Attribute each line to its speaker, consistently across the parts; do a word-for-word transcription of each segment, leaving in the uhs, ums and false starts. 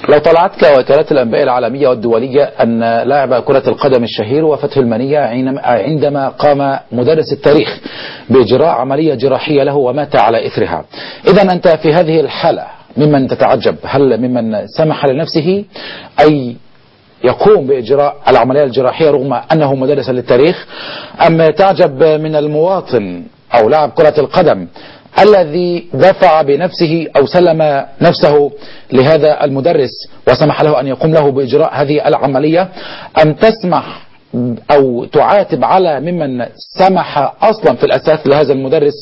Speaker 1: لو طلعتك وكالات الأنباء العالمية والدولية أن لاعب كرة القدم الشهير وفتح المنية عندما قام مدرس التاريخ بإجراء عملية جراحية له ومات على إثرها، إذا أنت في هذه الحالة ممن تتعجب؟ هل ممن سمح لنفسه أي يقوم بإجراء العملية الجراحية رغم أنه مدرس للتاريخ، أم تعجب من المواطن أو لاعب كرة القدم الذي دفع بنفسه أو سلم نفسه لهذا المدرس وسمح له أن يقوم له بإجراء هذه العملية؟ أم تسمح أو تعاتب على ممن سمح أصلا في الأساس لهذا المدرس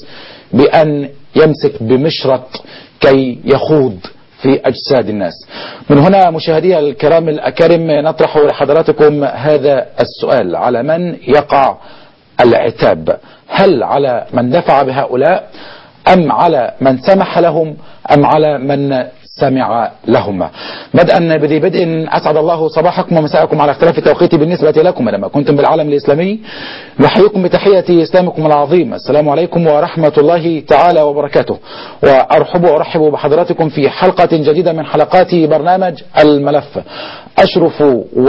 Speaker 1: بأن يمسك بمشرط كي يخوض في أجساد الناس؟ من هنا مشاهدي الكرام الأكارم نطرح لحضراتكم هذا السؤال: على من يقع العتاب؟ هل على من دفع بهؤلاء، أم على من سمح لهم، أم على من سمع لهم؟ بدءا بذي بدء، أسعد الله صباحكم ومساءكم على اختلاف التوقيت بالنسبة لكم لما كنتم بالعالم الإسلامي. نحييكم بتحية إسلامكم العظيم، السلام عليكم ورحمة الله تعالى وبركاته، وأرحب وأرحب بحضراتكم في حلقة جديدة من حلقات برنامج الملف. أشرف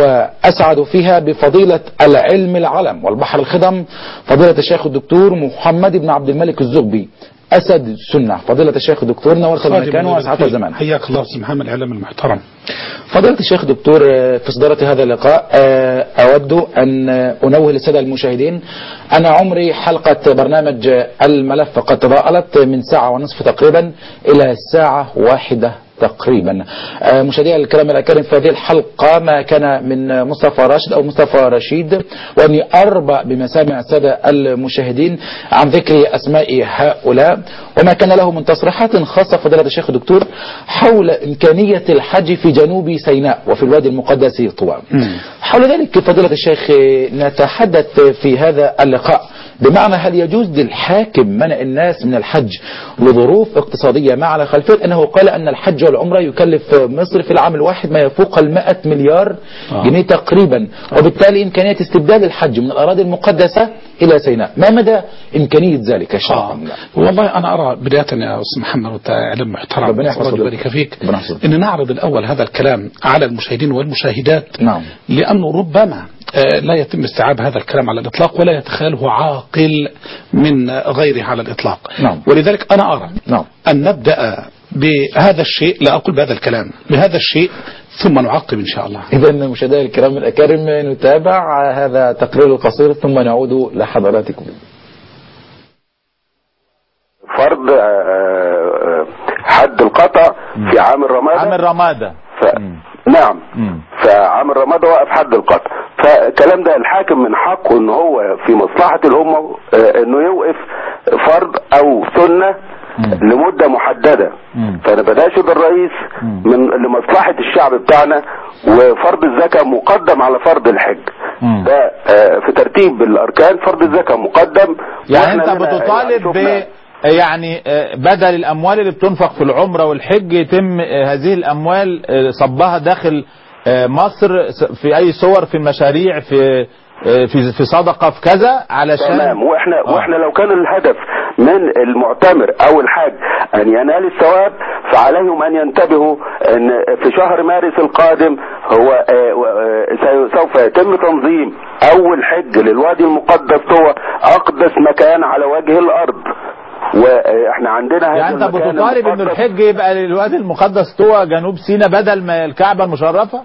Speaker 1: وأسعد فيها بفضيلة العلم العلم والبحر الخضم، فضيلة الشيخ الدكتور محمد بن عبد الملك الزغبي أسد السنة. فضيلة الشيخ الدكتور نورت المكان وأسعدت الزمان.
Speaker 2: حياك الله أستاذ محمد الإعلام المحترم.
Speaker 1: فضيلة الشيخ الدكتور، في صدارة هذا اللقاء أود أن أنوه للسادة المشاهدين أن عمري حلقة برنامج الملف قد تضاءلت من ساعة ونصف تقريبا إلى ساعة واحدة تقريبا. مشاهدينا الكرام الأكارم، في هذه الحلقة ما كان من مصطفى راشد أو مصطفى رشيد وأني أربأ بمسامع السادة المشاهدين عن ذكر أسماء هؤلاء، وما كان له من تصريحات خاصة فضيلة الشيخ الدكتور حول إمكانية الحج في جنوب سيناء وفي الوادي المقدس طوى. حول ذلك فضيلة الشيخ نتحدث في هذا اللقاء، بمعنى هل يجوز للحاكم منع الناس من الحج لظروف اقتصادية، مع على خلفية أنه قال أن الحج والعمرة يكلف مصر في العام الواحد ما يفوق المائة مليار آه. جنيه تقريبا، وبالتالي إمكانية استبدال الحج من الأراضي المقدسة إلى سيناء، ما مدى إمكانية ذلك شرعا؟
Speaker 2: آه. والله أنا أرى بداية يا أستاذ محمد وتعلم محترم
Speaker 1: ربنا يحفظك
Speaker 2: فيك أن نعرض الأول هذا الكلام على المشاهدين والمشاهدات،
Speaker 1: نعم.
Speaker 2: لأنه ربما لا يتم استيعاب هذا الكلام على الإطلاق ولا يتخيله عاقل من غيره على الإطلاق.
Speaker 1: نعم.
Speaker 2: ولذلك أنا أرى
Speaker 1: نعم.
Speaker 2: أن نبدأ بهذا الشيء، لا أقول بهذا الكلام، بهذا الشيء ثم نعقب إن شاء الله.
Speaker 1: إذا مشاهدينا الكرام الأكارم نتابع هذا التقرير القصير ثم نعود لحضراتكم.
Speaker 3: فرض حد القطع في عام الرمادة.
Speaker 1: عام الرمادة
Speaker 3: ف... نعم. مم. فعام الرمادة وقف حد القطع، فالكلام ده الحاكم من حقه ان هو في مصلحة الامة انه يوقف فرض او سنة مم. لمدة محددة. مم. فانا بناشد الرئيس مم. من لمصلحة الشعب بتاعنا، وفرض الزكاة مقدم على فرض الحج. مم. ده في ترتيب الاركان فرض الزكاة مقدم.
Speaker 4: يعني انت بتطالب ب يعني بدل الأموال اللي بتنفق في العمرة والحج يتم هذه الأموال صبها داخل مصر في أي صور، في المشاريع، في في في صدقة، في كذا، علشان
Speaker 3: تمام. واحنا آه. واحنا لو كان الهدف من المعتمر او الحاج ان ينال الثواب، فعليهم ان ينتبهوا ان في شهر مارس القادم هو سوف يتم تنظيم اول حج للوادي المقدس، هو اقدس مكان على وجه الارض، واحنا عندنا هذا
Speaker 4: يعني انت بتطالب ان الحج يبقى للوادي المقدس طوى جنوب سيناء بدل ما الكعبة المشرفة؟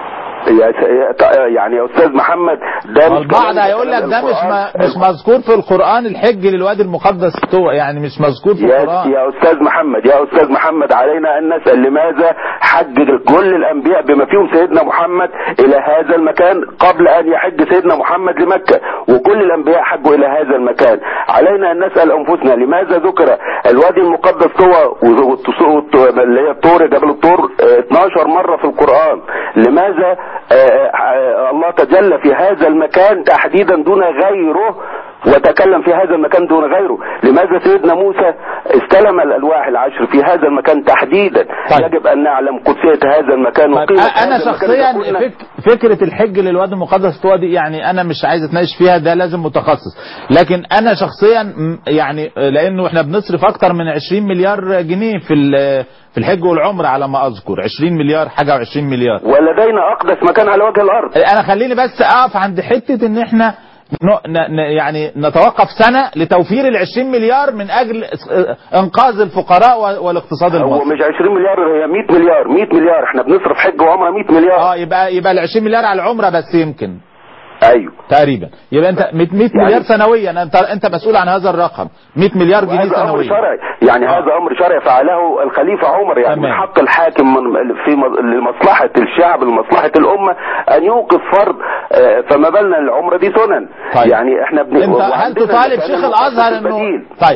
Speaker 3: يعني يا استاذ محمد ده
Speaker 4: البعض هيقول لك ده مش مش مذكور في القرآن الحج للوادي المقدس طوى، يعني مش مذكور في القرآن.
Speaker 3: يا استاذ محمد يا استاذ محمد علينا ان نسأل لماذا حج كل الانبياء بما فيهم سيدنا محمد الى هذا المكان قبل ان يحج سيدنا محمد لمكة، وكل الانبياء حجوا الى هذا المكان. علينا ان نسأل انفسنا لماذا ذكر الوادي المقدس طوى اللي هي الطور، جبل الطور اثناشر مرة في القرآن؟ لماذا آه آه الله تجلى في هذا المكان تحديدا دون غيره وتكلم في هذا المكان دون غيره. لماذا سيدنا موسى استلم الألواح العشر في هذا المكان تحديدا؟ طيب. يجب أن نعلم قدسية هذا المكان.
Speaker 4: طيب. أنا شخصيا فك... فكرة الحج للوادي المقدس دي يعني أنا مش عايز اتناقش فيها، ده لازم متخصص. لكن أنا شخصيا يعني لأنه احنا بنصرف أكتر من عشرين مليار جنيه في في الحج والعمرة على ما أذكر، عشرين مليار حاجة وعشرين مليار،
Speaker 3: ولدينا أقدس مكان على وجه الأرض.
Speaker 4: أنا خليني بس أقف عند حتة إن احنا ن... يعني نتوقف سنة لتوفير العشرين مليار من أجل إنقاذ الفقراء والاقتصاد المصري.
Speaker 3: هو مش عشرين مليار، هي مئة مليار. مئة مليار احنا بنصرف حج وعمرة مئة مليار.
Speaker 4: اه يبقى يبقى العشرين مليار على العمرة بس يمكن.
Speaker 3: ايوه
Speaker 4: تقريبا. يبقى انت مئة يعني مليار سنويا، انت انت مسؤول عن هذا الرقم، مئة مليار جنيه سنويا.
Speaker 3: هذا امر شرعي، يعني آه. هذا امر شرعي فعله الخليفه عمر، يعني تمام. من حق الحاكم من في لمصلحه الشعب لمصلحه الامه ان يوقف فرض، فما بالنا العمره دي سنن.
Speaker 4: طيب.
Speaker 3: يعني احنا بن...
Speaker 4: انت هل تطالب شيخ الازهر انه طيب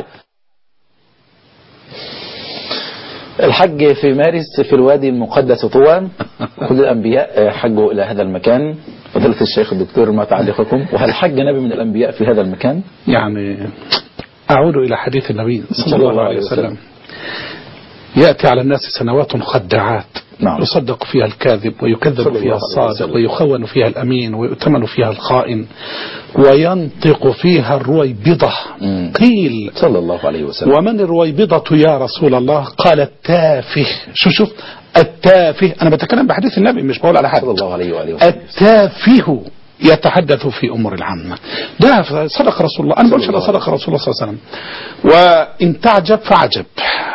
Speaker 1: الحج في مارس في الوادي المقدس طوى، كل الأنبياء حجوا إلى هذا المكان. فضيلة الشيخ الدكتور ما تعليقكم؟ وهل حج نبي من الأنبياء في هذا المكان؟
Speaker 2: يعني أعود إلى حديث النبي صلى الله عليه وسلم: يأتي على الناس سنوات خداعات، نعم. يصدق فيها الكاذب ويكذب فيها الصادق ويخون فيها الأمين ويؤتمن فيها الخائن وينطق فيها الرويبضة. قيل
Speaker 1: صلى الله عليه وسلم:
Speaker 2: ومن الرويبضة يا رسول الله؟ قال التافه. شو شوف التافه، أنا بتكلم بحديث النبي مش بقول على حد.
Speaker 1: صلى الله عليه وآله وسلم.
Speaker 2: التافه يتحدث في أمور العامة. ده صدق رسول الله. أنا بقولش لا صدق رسول الله صلى الله عليه وسلم. وإن تعجب فعجب،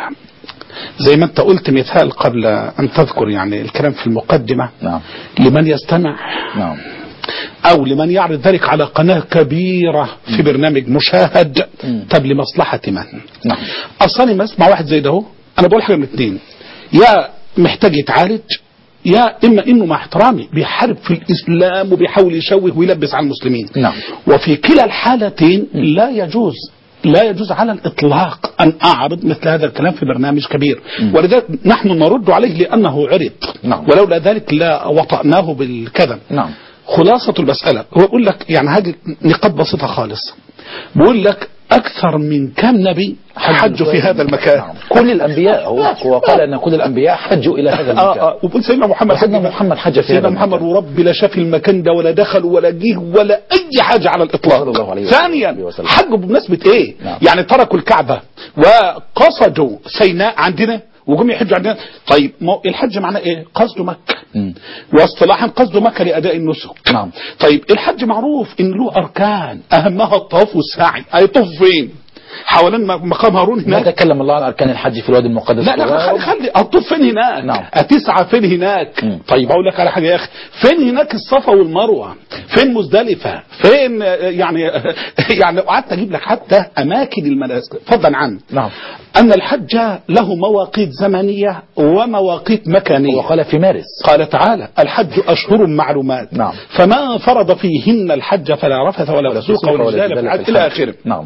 Speaker 2: زي ما انت قلت مثال قبل ان تذكر يعني الكلام في المقدمة.
Speaker 1: نعم.
Speaker 2: لمن يستمع،
Speaker 1: نعم.
Speaker 2: او لمن يعرض ذلك على قناة كبيرة في برنامج مشاهد، طب لمصلحة من؟
Speaker 1: نعم.
Speaker 2: اصلا ما اسمع واحد زي ده، انا بقول حاجة من اثنين: يا محتاج يتعالج، يا اما انه مع احترامي بيحارب في الاسلام وبيحاول يشوه ويلبس على المسلمين.
Speaker 1: نعم.
Speaker 2: وفي كلا الحالتين لا يجوز لا يجوز على الإطلاق أن أعرض مثل هذا الكلام في برنامج كبير. م. ولذلك نحن نرد عليه لأنه عرض.
Speaker 1: نعم.
Speaker 2: ولولا ذلك لا وطأناه بالكذب.
Speaker 1: نعم.
Speaker 2: خلاصة المسألة هو يقول لك يعني هذه نقاط بسيطة خالص. بيقول لك أكثر من كم نبي حجوا في هذا المكان.
Speaker 1: نعم. كل الأنبياء، هو قال أن كل الأنبياء حجوا إلى هذا المكان.
Speaker 2: آه آه. وقل سيدنا محمد
Speaker 1: سيدنا محمد حج في
Speaker 2: سيدنا محمد وربي لا شاف المكان ده ولا دخل ولا جه ولا أي حاجة على الإطلاق. ثانيا حجوا بمناسبة إيه؟ نعم. يعني تركوا الكعبة وقصدوا سيناء عندنا وجم يحجوا عندنا. طيب الحج معناه ايه؟ قصد مكة. م. واصطلاحا قصد مكة لأداء النسك.
Speaker 1: نعم.
Speaker 2: طيب الحج معروف ان له اركان اهمها الطواف والسعي. هيطوف فين؟ حوالين مقام هارون هناك.
Speaker 1: ما تكلم الله عن اركان الحج في الوادي المقدس.
Speaker 2: لا لا خلي خلي الطوف فين هناك؟
Speaker 1: نعم.
Speaker 2: هتسعى فين هناك؟ م. طيب اقول لك على حاجه يا اخي، فين هناك الصفا والمروه؟ فين مزدلفه؟ فين يعني يعني قعدت اجيب لك حتى اماكن المناسك فضلا عنه.
Speaker 1: نعم.
Speaker 2: ان الحج له مواقيت زمنيه ومواقيت مكانيه.
Speaker 1: وقال في مارس
Speaker 2: قال تعالى: الحج اشهر معلومات.
Speaker 1: نعم.
Speaker 2: فما فرض فيهن الحج فلا رفث ولا فسوق ولا جدال في الحج الى اخره.
Speaker 1: نعم.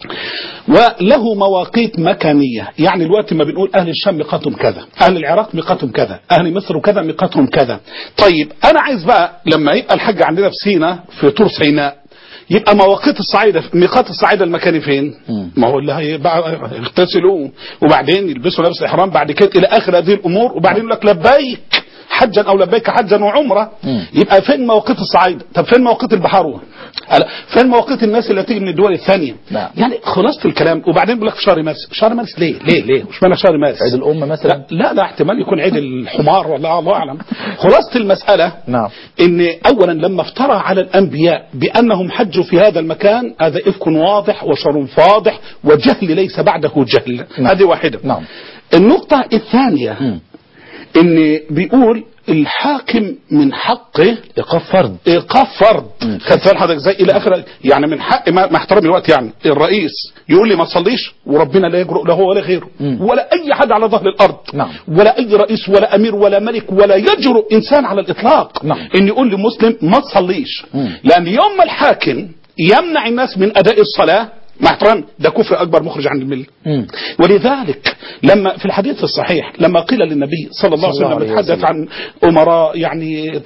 Speaker 2: وله مواقيت مكانية، يعني الوقت ما بنقول أهل الشام ميقاتهم كذا، أهل العراق ميقاتهم كذا، أهل مصر وكذا ميقاتهم كذا. طيب أنا عايز بقى لما يبقى الحج عندنا في سيناء في طور سيناء يبقى مواقيت الصعيدة، ميقات الصعيدة المكاني فين؟ م. ما هو اللي هيبقى يغتسلوا وبعدين يلبسوا لبس الإحرام بعد كده إلى آخر هذه الأمور، وبعدين يقول لك لبيك حجا او لبيك حجا وعمره. م. يبقى فين مواقيت الصعيد؟ طب فين مواقيت البحار؟ فين مواقيت الناس اللي تيجي من الدول الثانيه؟
Speaker 1: نعم.
Speaker 2: يعني خلاصه الكلام. وبعدين بيقول لك في شهر مارس. شهر مارس ليه ليه ليه مش معنى شهر مارس
Speaker 1: عيد الامه مثلا؟
Speaker 2: لا لا, لا احتمال يكون عيد الحمار ولا الله اعلم. خلاصه المساله
Speaker 1: نعم.
Speaker 2: ان اولا لما افترى على الانبياء بانهم حجوا في هذا المكان هذا افك واضح وشر فاضح وجهل ليس بعده جهل.
Speaker 1: نعم.
Speaker 2: هذه واحده.
Speaker 1: نعم.
Speaker 2: النقطه الثانيه م. ان بيقول الحاكم من حقه
Speaker 1: ايقاف فرض
Speaker 2: ايقاف فرض خدت حضرتك زي الى اخر. يعني من حق ما احترم الوقت يعني الرئيس يقول لي ما تصليش وربنا لا يجرؤ له هو ولا غيره م. ولا اي حد على ظهر الارض.
Speaker 1: نعم.
Speaker 2: ولا اي رئيس ولا امير ولا ملك ولا يجرؤ انسان على الاطلاق.
Speaker 1: نعم.
Speaker 2: ان يقول لمسلم ما تصليش.
Speaker 1: م.
Speaker 2: لان يوم الحاكم يمنع الناس من اداء الصلاه مع احترام ده كفر اكبر مخرج عن المله. ولذلك لما في الحديث الصحيح لما قيل للنبي صلى الله عليه وسلم يتحدث عن امراء يعني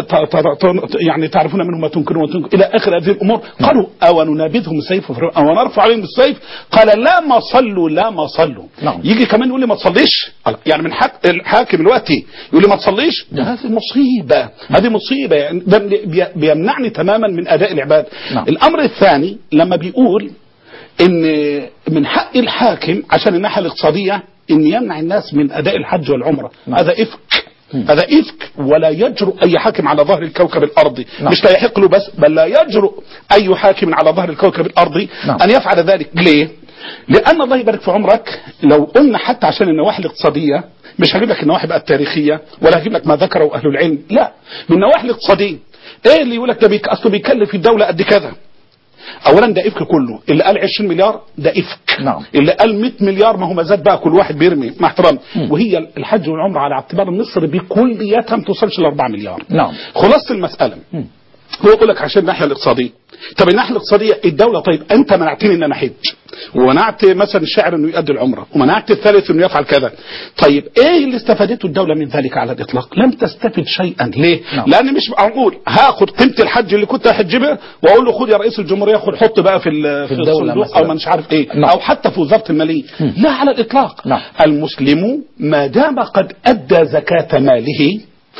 Speaker 2: يعني تعرفون منهم ما تنكرون وتنكرون الى اخر هذه الامور، قالوا او ننابذهم السيف او نرفع عليهم السيف، قال لا ما صلوا لا ما صلوا. نعم. يجي كمان يقول لي ما تصليش، يعني من حق الحاكم دلوقتي يقول لي ما تصليش، ده هذه مصيبه، هذه مصيبه يعني بيمنعني تماما من اداء العباد. نعم. الامر الثاني لما بيقول ان من حق الحاكم عشان الناحيه الاقتصاديه ان يمنع الناس من اداء الحج والعمره، نعم. هذا افك، هذا افك، ولا يجرؤ اي حاكم على ظهر الكوكب الارضي، نعم. مش لا يحق له بس، بل لا يجرؤ اي حاكم على ظهر الكوكب الارضي، نعم. ان يفعل ذلك. ليه؟ لان الله يبارك في عمرك لو قلنا حتى عشان النواحي الاقتصاديه، مش هجيب لك النواحي بقى التاريخيه ولا هجيب لك ما ذكره اهل العلم، لا، من النواحي الاقتصاديه ايه اللي يقول لك ده بيك اصله بيكلف الدوله قد كذا. اولا ده افك كله، اللي قال عشرين مليار ده افك، نعم. اللي قال مئة مليار ما هو مزاد بقى كل واحد بيرمي مع احترام، وهي الحج والعمره على اعتبار مصر بكليتها ما توصلش ل أربعة مليار، نعم. خلاص المساله م. هو يقول لك عشان الناحيه الاقتصاديه. طب الناحيه الاقتصاديه الدوله، طيب انت منعتني ان انا احج، ومنعت مثلا الشاعر انه يؤدي العمره، ومنعت الثالث انه يفعل كذا، طيب ايه اللي استفادته الدوله من ذلك على الاطلاق؟ لم تستفد شيئا. ليه؟ نعم. لان مش معقول هاخد قيمه الحج اللي كنت هحج بها واقول له خد يا رئيس الجمهوريه خد حط بقى في, في, في الصندوق او ما مش عارف ايه، نعم. او حتى في وزاره الماليه، م. لا على الاطلاق. نعم. المسلم ما دام قد ادى زكاه ماله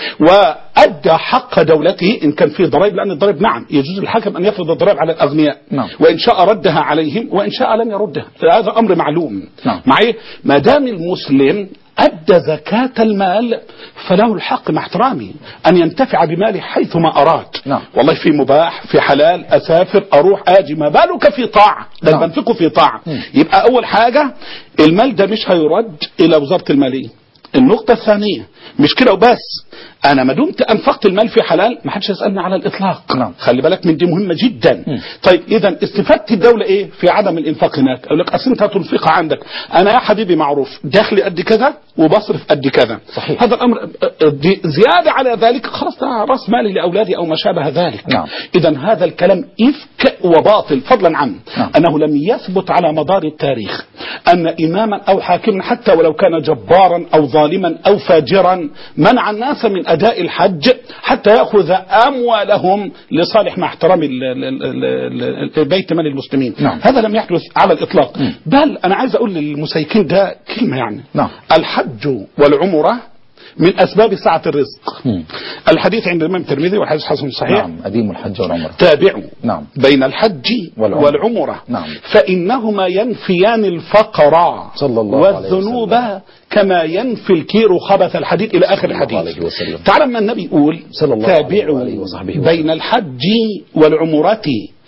Speaker 2: وأدى حق دولته إن كان فيه ضرائب، لأن الضرائب نعم يجوز الحاكم أن يفرض الضرائب على الأغنياء، نعم. وإن شاء ردها عليهم وإن شاء لم يردها، هذا أمر معلوم، نعم. معي ما دام المسلم أدى زكاة المال فله الحق مع احترامي أن ينتفع بماله حيث ما أراد، نعم. والله في مباح في حلال أسافر أروح آجي، ما بالك في طاعة، ده نعم. بنفقه في طاعة. م. يبقى أول حاجة المال ده مش هيرد إلى وزارة المالية. النقطة الثانية مش كده وبس، انا ما دمت انفقت المال في حلال ما حدش يسالني على الاطلاق، نعم. خلي بالك من دي مهمه جدا. م. طيب اذا استفادت الدوله ايه في عدم الانفاق هناك؟ اقول لك اصل انت هتنفقها عندك، انا يا حبيبي معروف دخلي قد كذا وبصرف قد كذا، صحيح. هذا الامر زياده على ذلك خلاص ده راس مالي لاولادي او ما شابه ذلك، نعم. اذا هذا الكلام افك وباطل، فضلا عنه نعم. انه لم يثبت على مدار التاريخ ان اماما او حاكما حتى ولو كان جبارا او ظالما او فاجرا منع الناس من اداء الحج حتى ياخذ اموالهم لصالح مع احترام بيت مال المسلمين، نعم. هذا لم يحدث على الاطلاق. م. بل انا عايز اقول للمسيكين ده كلمه يعني، نعم. الحج والعمره من اسباب سعه الرزق. م. الحديث عند الامام الترمذي والحديث حسن صحيح، نعم. اديم الحج والعمره، تابعوا، نعم. بين الحج والعمره, والعمرة. نعم. فانهما ينفيان الفقر صلى الله والذنوب عليه وسلم كما ينفي الكير خبث الحديد الى اخر الحديث. تعالى ما النبي يقول تابعوا بين الحج والعمرة.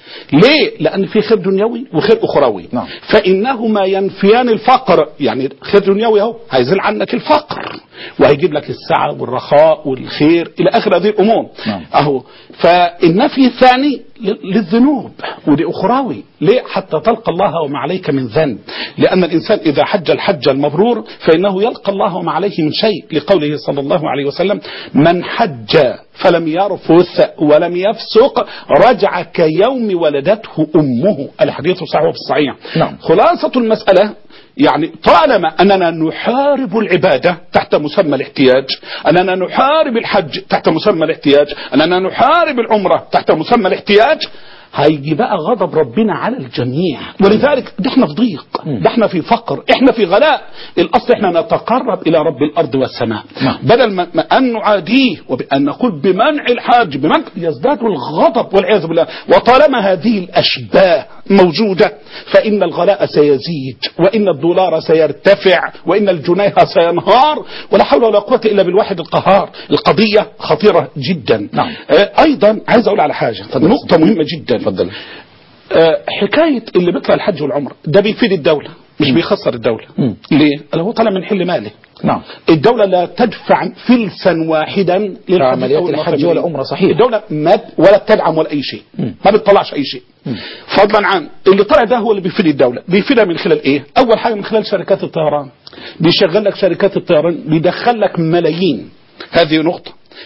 Speaker 2: ليه؟ لأن في خير دنيوي وخير أخروي، نعم. فإنهما ينفيان الفقر، يعني خير دنيوي اهو هيزيل عنك الفقر وهيجيب لك السعة والرخاء والخير إلى آخر هذه الأمور، نعم. أهو فالنفي الثاني للذنوب ودي أخروي. ليه؟ حتى تلقى الله وما عليك من ذنب، لأن الإنسان إذا حج الحج المبرور فإنه يلقى الله وما عليه من شيء، لقوله صلى الله عليه وسلم من حج فلم يرفث ولم يفسق رجع كيوم ولدته أمه، الحديث صحيح في الصحيح، نعم. خلاصة المسألة يعني طالما أننا نحارب العبادة تحت مسمى الاحتياج، أننا نحارب الحج تحت مسمى الاحتياج، أننا نحارب العمرة تحت مسمى الاحتياج، هيجي بقى غضب ربنا على الجميع. ولذلك ده احنا في ضيق، ده احنا في فقر، احنا في غلاء، الاصل احنا نتقرب الى رب الارض والسماء، بدل ما ان نعاديه وبان نقول بمنع الحاج بمنع يزداد الغضب والعياذ بالله. وطالما هذه الاشباه موجوده فان الغلاء سيزيد وان الدولار سيرتفع وان الجنيه سينهار، ولا حول ولا قوه الا بالواحد القهار. القضيه خطيره جدا. نعم. آه ايضا عايز اقول على حاجه، نقطه مهمه جدا. تفضل. آه حكايه اللي بيطلع الحج والعمره ده بيفيد الدوله مش م. بيخسر الدوله. م. ليه؟ هو طالع من حل ماله. نعم. الدوله لا تدفع فلسا واحدا لعمليات الحج والعمره، صحيح. الدوله ما ولا تدعم ولا اي شيء، م. ما بتطلعش اي شيء. م. فضلا عن اللي طلع ده هو اللي بيفيد الدوله، بيفيدها من خلال ايه؟ اول حاجه من خلال شركات الطيران، بيشغل لك شركات الطيران بيدخل لك ملايين، هذه نقطه.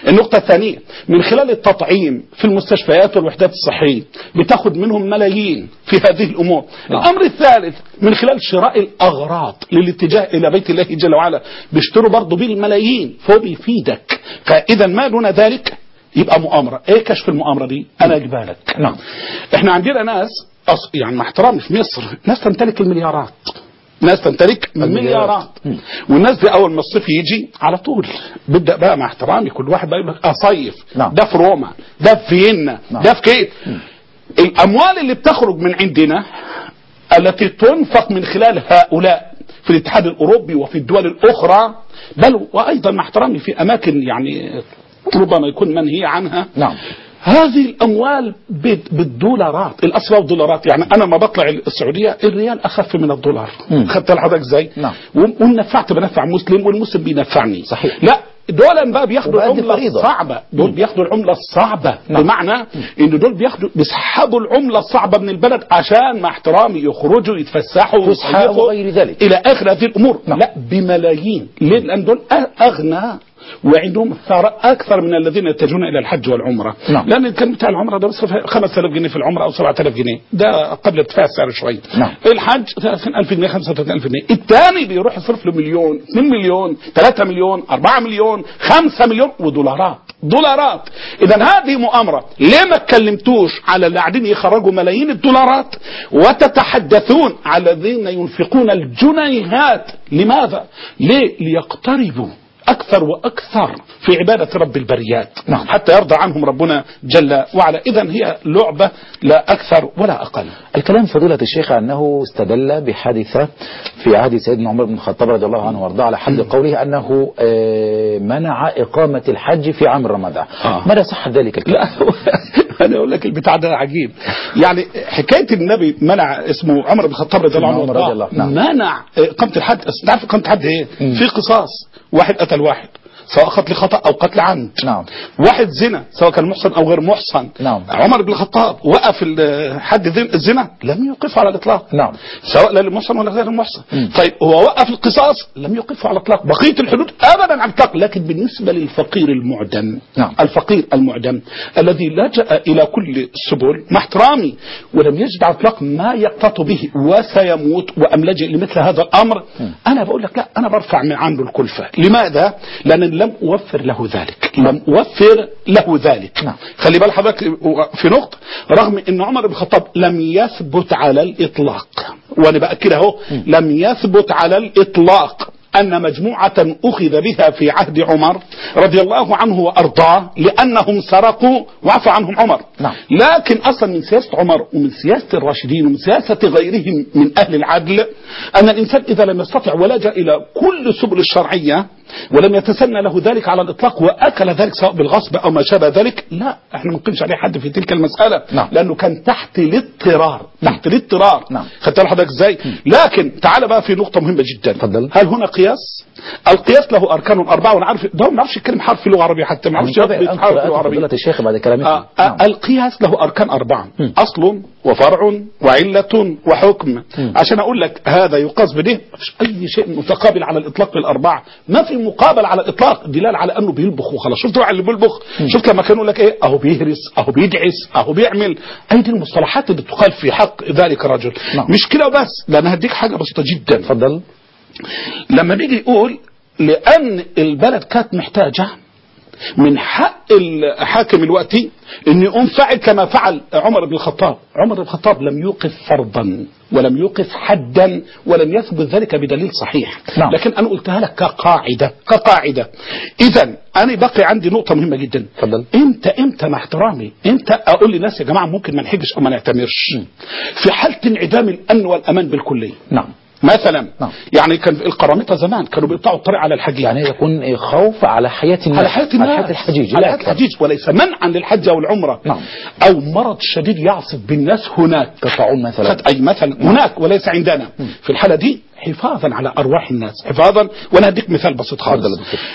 Speaker 2: النقطة الثانية من خلال التطعيم في المستشفيات والوحدات الصحية بتاخد منهم ملايين في هذه الأمور. نعم. الأمر الثالث من خلال شراء الأغراض للاتجاه إلى بيت الله جل وعلا بيشتروا برضه بالملايين، فهو بيفيدك. فإذا ما دون ذلك يبقى مؤامرة. إيه كشف المؤامرة دي؟ أنا أجبالك. نعم. إحنا عندنا ناس يعني مع احترامي في مصر ناس تمتلك المليارات، ناس تمتلك مليارات، والناس دي اول ما الصيف يجي على طول بيبدا بقى مع احترامي كل واحد بقى يقول لك اصيف. نعم. ده في روما، ده في فيينا. نعم. ده في كيت. الاموال اللي بتخرج من عندنا التي تنفق من خلال هؤلاء في الاتحاد الاوروبي وفي الدول الاخرى، بل وايضا مع احترامي في اماكن يعني ربما يكون منهي عنها. نعم. هذه الأموال بالدولارات، الأصل بالدولارات. يعني أنا ما بطلع السعودية الريال أخف من الدولار. خدت لحضرتك إزاي؟ نعم. ونفعت بنفع مسلم والمسلم بينفعني. صحيح. لا دول بقى بياخدوا العملة الصعبة، دول مم. بياخدوا العملة الصعبة. نعم. بمعنى إن دول بياخدوا بيسحبوا العملة الصعبة من البلد عشان مع احترامي يخرجوا يتفسحوا
Speaker 1: ويصيفوا وغير ذلك
Speaker 2: إلى آخر هذه الأمور. نعم. لا بملايين. ليه؟ لأن دول أغنى وعندهم ثراء اكثر من الذين يتجهون الى الحج والعمره. نعم. لان كان بتاع العمره ده بيصرف خمسة آلاف جنيه في العمره او سبعة آلاف جنيه، ده قبل ارتفاع السعر شويه. نعم. الحج ثلاثين ألف جنيه خمسة وثلاثين ألف جنيه، الثاني بيروح يصرف له مليون، اثنين مليون، ثلاثة مليون، أربعة مليون، خمسة مليون ودولارات دولارات. اذا هذه مؤامره. ليه ما اتكلمتوش على اللي قاعدين يخرجوا ملايين الدولارات وتتحدثون على الذين ينفقون الجنيهات؟ لماذا؟ ليه؟ ليقتربوا أكثر وأكثر في عبادة رب البريات. نعم. حتى يرضى عنهم ربنا جل وعلا. إذن هي لعبة لا أكثر ولا أقل.
Speaker 1: الكلام فضيلة الشيخ أنه استدل بحادثة في عهد سيدنا عمر بن الخطاب رضي الله عنه وارضاه على حد قوله أنه منع إقامة الحج في عام رمضان. آه. ماذا صح ذلك الكلام؟
Speaker 2: لا أنا أقول لك البتاع ده عجيب. يعني حكاية النبي منع اسمه عمر بن الخطاب رضي الله عنه وارضاه منع إقامة الحج. تعرف إقامة الحج إيه؟ في قصاص، واحد قتل واحد سواء قتل خطأ أو قتل عمد. نعم. واحد زنا سواء كان محصن أو غير محصن. نعم. عمر بن الخطاب وقف حد الزنا لم يوقفه على الإطلاق. نعم. سواء للمحصن ولا غير المحصن. طيب هو وقف القصاص لم يوقفه على الإطلاق. بقية الحدود أبدا على الإطلاق. لكن بالنسبة للفقير المعدم. نعم. الفقير المعدم الذي لجأ إلى كل السبل مع احترامي ولم يجد على الإطلاق ما يقتط به وسيموت وأم لجأ لمثل هذا الأمر. م. أنا بقول لك لا، أنا برفع من عنده الكلفة. لماذا؟ لأن لم أوفر له ذلك. لم أوفر له ذلك. نعم. خلي بال حضرتك في نقطة، رغم أن عمر بن الخطاب لم يثبت على الإطلاق، وأنا بأكد اهو لم يثبت على الإطلاق أن مجموعة أخذ بها في عهد عمر رضي الله عنه وأرضاه لأنهم سرقوا وعفى عنهم عمر. نعم. لكن أصلا من سياسة عمر ومن سياسة الراشدين ومن سياسة غيرهم من أهل العدل أن الإنسان إذا لم يستطع ولجأ إلى كل السبل الشرعية ولم يتسنى له ذلك على الإطلاق وأكل ذلك سواء بالغصب أو ما شابه ذلك، لا احنا ما نقيمش عليه حد في تلك المسألة. نعم. لأنه كان تحت الاضطرار. تحت الاضطرار. نعم. خدت لحضرتك ازاي؟ لكن تعال بقى في نقطة مهمة جدا. فضل. هل هنا قياس؟ القياس له أركان أربعة، وأنا عارف ده ما يعرفش يتكلم حرف في اللغة العربية حتى ما يعرفش يكتب حرف في اللغة العربية.
Speaker 1: الشيخ بعد كلامك.
Speaker 2: آه آه القياس له أركان أربعة، م. أصل وفرع وعلة وحكم. م. عشان أقول لك هذا يقاس بده مفيش أي شيء متقابل على الإطلاق بالأربعة، ما في مقابل على الإطلاق دلالة على أنه بيلبخ وخلاص. شفت واحد اللي بيلبخ؟ م. شفت لما كانوا لك إيه؟ أهو بيهرس، أهو بيدعس، أهو بيعمل، أي دي المصطلحات اللي تقال في حق ذلك الرجل. نعم. مش كده بس، لأن هديك حاجة بسيطة جدا.
Speaker 1: تفضل.
Speaker 2: لما بيجي يقول لأن البلد كانت محتاجة من حق الحاكم الوقتي أن يقوم فعل كما فعل عمر بن الخطاب. عمر بن الخطاب لم يوقف فرضا ولم يوقف حدا ولم يثبت ذلك بدليل صحيح. نعم. لكن أنا قلتها لك كقاعدة كقاعدة. إذن أنا بقي عندي نقطة مهمة جدا. فضل. إمتى إمتى مع احترامي إمتى أقول للناس يا جماعة ممكن ما نحجش أو ما نعتمرش؟ في حالة انعدام الأمن والأمان بالكلية. نعم. مثلا. نعم. يعني كان القرامطة زمان كانوا بيقطعوا الطريق على الحجيج،
Speaker 1: يعني يكون خوف على حياة الناس،
Speaker 2: على حياة الناس،
Speaker 1: على حياة الحجيج،
Speaker 2: على حياة الحجيج وليس منعا للحج أو العمرة. نعم. أو مرض شديد يعصف بالناس هناك
Speaker 1: كطاعون مثلا،
Speaker 2: أي مثلا هناك وليس عندنا. م. في الحالة دي حفاظا على أرواح الناس، حفاظا. وأنا هديك مثال بسيط خالص.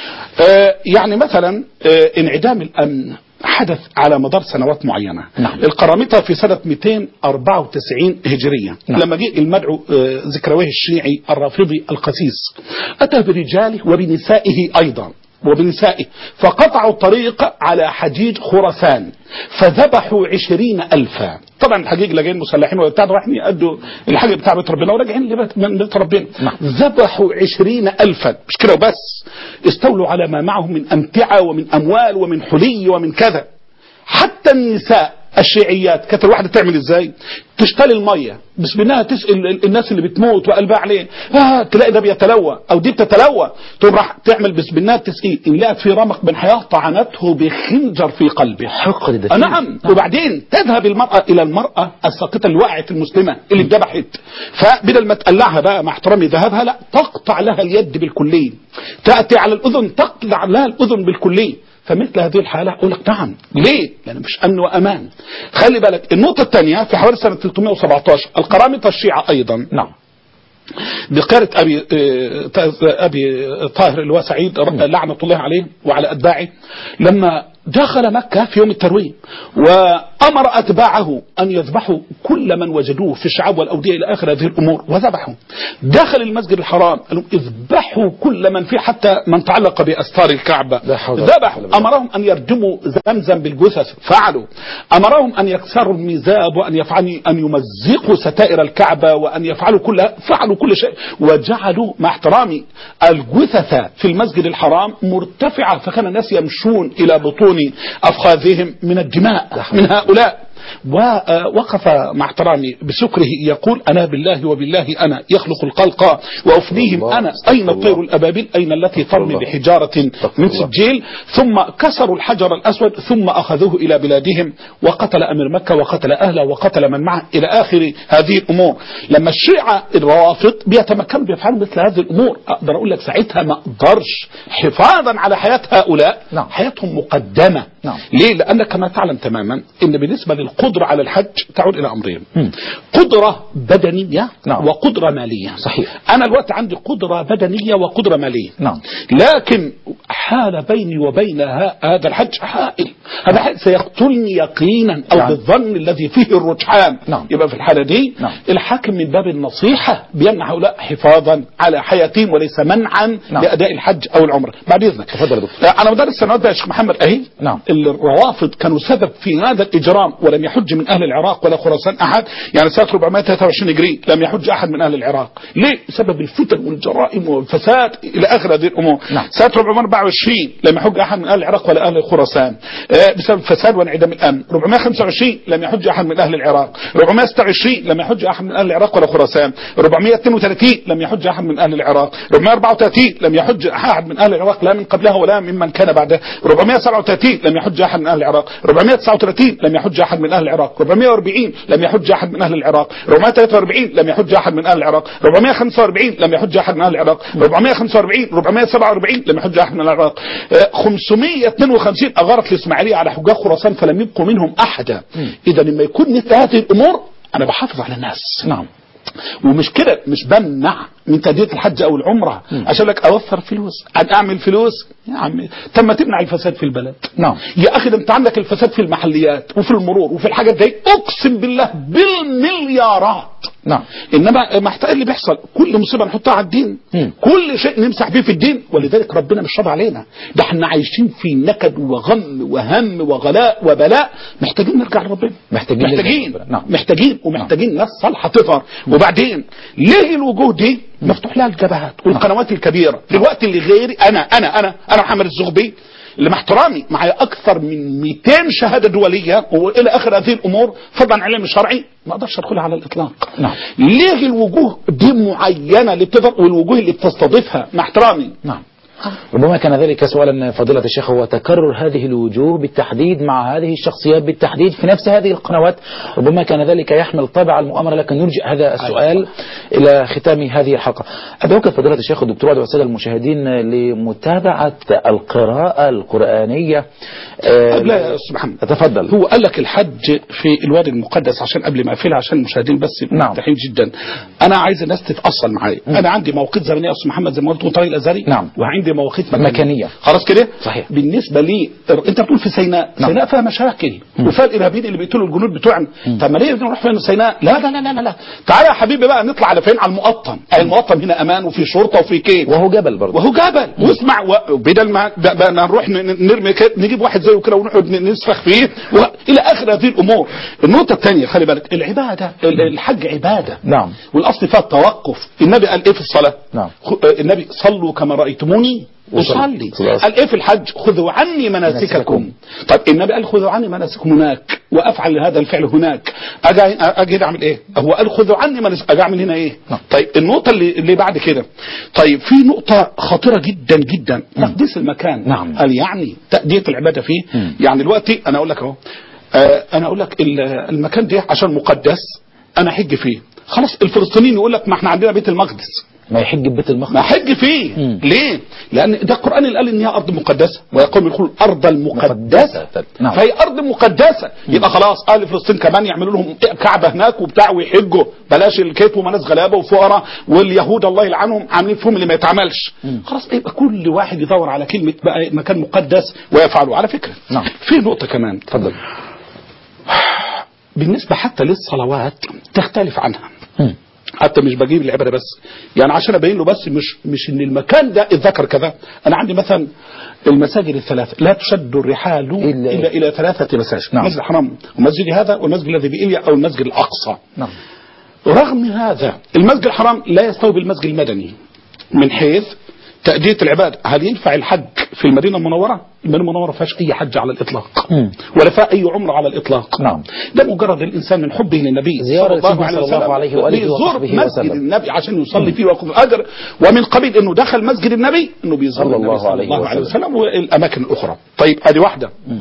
Speaker 2: آه يعني مثلا آه انعدام الأمن حدث على مدار سنوات معينة. نعم. القرامطة في سنة مئتين وأربعة وتسعين هجرية. نعم. لما جاء المدعو ذكرويه الشيعي الرافضي القسيس أتى برجاله وبنسائه أيضا وبنسائه، فقطعوا الطريق على حجيج خراسان فذبحوا عشرين ألفا. طبعا الحجيج لاجئين مسلحين وبتاع رايحين يأدوا الحاجة بتاع بيت ربنا وراجعين من بيت ربنا. ذبحوا عشرين ألفا، مش كده وبس، استولوا على ما معهم من أمتعة ومن أموال ومن حلي ومن كذا. حتى النساء الشيعيات كانت الواحدة تعمل ازاي؟ تشتري المية بس بانها تسأل الناس اللي بتموت وقلبها عليه، آه تلاقي ده بيتلوى او دي بتتلوى، تقوم راح تعمل بس بانها تسقيه، ان لقت في رمق بين حياه طعنته بخنجر في قلبه.
Speaker 1: حقد
Speaker 2: آه نعم. وبعدين تذهب المرأة الى المرأة الساقطة اللي وقعت المسلمة اللي اتذبحت، فبدل ما تقلعها بقى مع احترامي ذهبها، لا تقطع لها اليد بالكلية، تأتي على الأذن تقطع لها الأذن بالكلية. فمثل هذه الحالة أقول لك نعم. ليه؟ لأن مش أمن وأمان. خلي بالك النقطة الثانية في حوالي سنة ثلاثمائة وسبعطاشر القرامطة الشيعة أيضا
Speaker 1: نعم
Speaker 2: بقيادة أبي أبي طاهر اللي هو سعيد لعنة الله عليه وعلى أتباعه، لما دخل مكة في يوم التروية وأمر أتباعه أن يذبحوا كل من وجدوه في الشعاب والأودية إلى آخر هذه الأمور، وذبحوا. دخل المسجد الحرام قالوا اذبحوا كل من فيه حتى من تعلق بأستار الكعبة، ذبحوا. أمرهم أن يردموا زمزم بالجثث، فعلوا. أمرهم أن يكسروا الميزاب وأن يفعلوا أن يمزقوا ستائر الكعبة وأن يفعلوا كل فعلوا كل شيء، وجعلوا مع احترامي الجثث في المسجد الحرام مرتفعة، فكان الناس يمشون إلى بطون أفخاذهم من الدماء من هؤلاء. ووقف مع احترامي بسكره يقول أنا بالله وبالله أنا يخلق الخلق وأفنيهم أنا، أين طير الأبابيل أين التي ترمي بحجارة من سجيل. ثم كسروا الحجر الأسود ثم أخذوه إلى بلادهم وقتل أمير مكة وقتل أهله وقتل من معه إلى آخر هذه الأمور. لما الشيعة الروافض بيتمكنوا بيفعلوا مثل هذه الأمور، أقدر أقول لك ساعتها ما أقدرش حفاظا على حياة هؤلاء، نعم. حياتهم مقدمة. نعم. ليه؟ لأنك كما تعلم تماما إن بالنسبة للقدرة على الحج تعود إلى أمرين، م. قدرة بدنية، نعم. وقدرة مالية. صحيح. أنا الوقت عندي قدرة بدنية وقدرة مالية، نعم. لكن حال بيني وبين هذا الحج حائل، هذا حائل سيقتلني يقينا أو نعم. بالظن الذي فيه الرجحان، نعم. يبقى في الحالة دي نعم. الحاكم من باب النصيحة بيمنع هؤلاء حفاظا على حياتهم وليس منعا نعم. لأداء الحج أو العمرة. بعد إذنك تفضل دكتور. أنا مدار السنوات ده يا شيخ محمد أهي، نعم. الروافض كانوا سبب في هذا الإجرام، ولم يحج من أهل العراق ولا خراسان أحد. يعني سنة أربعمائة وثلاثة وعشرين هجري لم يحج أحد من أهل العراق. ليه؟ بسبب الفتن والجرائم والفساد إلى آخر هذه الأمور. نعم. سنة أربعمائة وأربعة وعشرين لم يحج أحد من أهل العراق ولا أهل خراسان آه بسبب الفساد وانعدام الأمن. أربعمائة وخمسة وعشرين لم يحج أحد من أهل العراق. أربعمائة وستة وعشرين لم يحج أحد من أهل العراق ولا خراسان. أربعمائة واثنين وثلاثين لم يحج أحد من أهل العراق. أربعمائة وأربعة وثلاثين لم يحج أحد من أهل العراق لا من قبلها ولا ممن كان بعدها. أربعمائة وسبعة وثلاثين لم يحج أحد من أهل العراق. أربعمائة وتسعة وثلاثين لم يحج أحد من أهل العراق. أربعمائة وأربعين لم يحج أحد من أهل العراق. أربعمائة وثلاثة وأربعين لم يحج أحد من أهل العراق. أربعمائة وخمسة وأربعين لم يحج أحد من أهل العراق. أربعمائة وخمسة وأربعين أربعمائة وسبعة وأربعين لم يحج أحد من العراق. خمسمائة واثنين وخمسين أغارت الإسماعيلية على حجاج خراسان فلم يبقوا منهم أحدا. إذا لما يكون مثل هذه الأمور أنا بحافظ على الناس، نعم. ومش كده، مش بمنع من تأدية الحج او العمرة عشان لك اوفر فلوس عن اعمل فلوس يا عمي. تم تمنع الفساد في البلد، نعم يا اخي. ده انت عندك الفساد في المحليات وفي المرور وفي الحاجات دي اقسم بالله بالمليارات، نعم. انما محتاج اللي بيحصل كل مصيبه نحطها على الدين، م. كل شيء نمسح فيه في الدين، ولذلك ربنا مش راضي علينا. ده احنا عايشين في نكد وغم وهم وغلاء وبلاء، محتاجين نرجع لربنا، محتاجين محتاجين نعم. محتاجين ومحتاجين ناس صالحه تظهر. وبعدين ليه الوجوه دي مفتوح لها الجبهات والقنوات الكبيره دلوقتي اللي غيري انا انا انا انا محمد الزغبي اللي مع احترامي معايا اكثر من مئتين شهاده دوليه والى اخر هذه الامور فضلا عن العلم الشرعي ما اقدرش ادخلها على الاطلاق، نعم. ليه الوجوه دي معينه اللي بتظهر والوجوه اللي بتستضيفها مع احترامي، نعم.
Speaker 1: ربما كان ذلك سؤالا فضيلة الشيخ، هو تكرر هذه الوجوه بالتحديد مع هذه الشخصيات بالتحديد في نفس هذه القنوات، ربما كان ذلك يحمل طابع المؤامرة، لكن نرجع هذا السؤال إلى ختام هذه الحلقة. أدعوك فضيلة الشيخ الدكتور عبد الوهاب المشاهدين لمتابعة القراءة القرآنية.
Speaker 2: أه لا يا أستاذ محمد
Speaker 1: تفضل.
Speaker 2: هو قال لك الحج في الوادي المقدس عشان قبل ما أقفلها عشان المشاهدين بس مرتاحين، نعم. جدا. أنا عايز الناس تتأصل معايا. أنا عندي موقف زمني يا أستاذ محمد زي ما قلت طريق الأزهري، نعم. وعندي عندي مواقيت مكانية,
Speaker 1: مكانية.
Speaker 2: خلاص كده
Speaker 1: صحيح.
Speaker 2: بالنسبة لي انت بتقول في سيناء نعم. سيناء فيها مشاكل وفيها الارهابيين اللي بيقتلوا الجنود بتوعنا. طب ما ليه نروح فين سيناء؟ لا لا لا لا لا تعالى يا حبيبي بقى نطلع على فين؟ على المقطم. المقطم هنا امان وفي شرطة وفي كيف
Speaker 1: وهو جبل برضه
Speaker 2: وهو جبل واسمع وبدل ما بقى نروح نرمي نجيب واحد زيه كده ونقعد نسفخ فيه الى اخر هذه الامور. النقطة الثانية خلي بالك العبادة الحج عبادة
Speaker 1: نعم
Speaker 2: والاصل فيها التوقف. النبي قال ايه في الصلاة؟
Speaker 1: نعم
Speaker 2: النبي صلوا كما رأيتموني أصلي. قال ايه في الحج؟ خذوا عني مناسككم. طيب النبي قال خذوا عني مناسككم هناك وافعل هذا الفعل هناك اجي اجي اعمل ايه؟ هو قال خذوا عني مناسككم اجي اعمل هنا ايه؟ نعم. طيب النقطة اللي, اللي بعد كده طيب في نقطة خطيرة جدا جدا تقديس المكان.
Speaker 1: نعم.
Speaker 2: قال يعني تأدية العبادة فيه. م. يعني دلوقتي انا اقول لك اهو آه انا اقول لك المكان ده عشان مقدس انا حج فيه. خلاص الفلسطينيين يقول لك ما احنا عندنا بيت المقدس
Speaker 1: ما يحج ببيت المقدس
Speaker 2: ما حج فيه. مم. ليه؟ لان ده القرآن اللي قال ان هي ارض مقدسة ويقوم يدخلوا الارض المقدسة.
Speaker 1: نعم.
Speaker 2: فهي ارض مقدسة. مم. يبقى خلاص اهل فلسطين كمان يعملوا لهم كعبة هناك وبتاع ويحجوا بلاش الكيت وما ناس غلابة وفقراء واليهود الله يلعنهم عاملين فيهم اللي ما يتعملش. مم. خلاص يبقى كل واحد يدور على كلمة بقى مكان مقدس ويفعله. على فكرة
Speaker 1: نعم.
Speaker 2: في نقطة كمان
Speaker 1: اتفضل
Speaker 2: بالنسبة حتى للصلوات تختلف عنها.
Speaker 1: مم.
Speaker 2: حتى مش بجيب العبادة بس يعني عشان ابين له بس مش مش ان المكان ده اتذكر كذا. انا عندي مثلا المساجد الثلاثه لا تشد الرحال الا, إلا الى ثلاثه مساجد. نعم. المسجد الحرام والمسجد هذا والمسجد الذي بإليا او المسجد الاقصى. نعم. رغم هذا المسجد الحرام لا يستوي بالمسجد المدني من حيث تأدية العبادة. هل ينفع الحج في المدينة المنورة؟ المدينة المنورة فيهاش أي حج على الإطلاق م. ولا فيها أي عمرة على الإطلاق.
Speaker 1: نعم.
Speaker 2: ده مجرد الإنسان من حبه للنبي
Speaker 1: زيارة صلى الله عليه وسلم, الله عليه وآله وصحبه
Speaker 2: مسجد وسلم. النبي عشان يصلي فيه ويأخذ الأجر ومن قبيل إنه دخل مسجد النبي إنه بيزور
Speaker 1: صلى
Speaker 2: النبي
Speaker 1: الله
Speaker 2: صلى
Speaker 1: عليه
Speaker 2: الله عليه
Speaker 1: وسلم.
Speaker 2: وسلم والأماكن الأخرى. طيب هذه واحدة. م.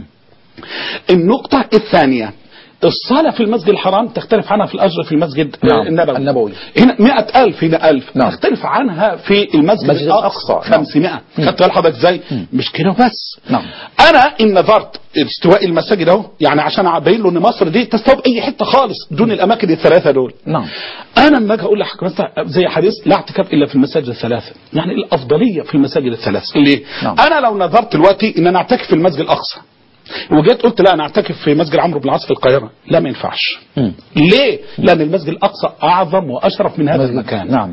Speaker 2: النقطة الثانية الصلاة في المسجد الحرام تختلف عنها في الأجر في المسجد
Speaker 1: نعم.
Speaker 2: النبوي.
Speaker 1: النبوي
Speaker 2: هنا مئة ألف هنا ألف. نعم. تختلف عنها في المسجد الأقصى خمسمائة. خدت بالك حضرتك ازاي؟ مش كده بس.
Speaker 1: نعم.
Speaker 2: أنا إن نظرت استواء المساجد اهو يعني عشان أبين له إن مصر دي تستوي بأي حتة خالص دون الأماكن الثلاثة دول.
Speaker 1: نعم.
Speaker 2: أنا لما أجي أقول لك مثلا زي حديث لا اعتكاف إلا في المساجد الثلاثة يعني الأفضلية في المساجد الثلاثة. ليه؟ نعم. أنا لو نظرت دلوقتي إن أنا أعتكف في المسجد الأقصى وجيت قلت لا انا اعتكف في مسجد عمرو بن العاص في القاهره لا ما ينفعش. م. ليه؟ لان المسجد الاقصى اعظم واشرف من هذا المكان.
Speaker 1: نعم.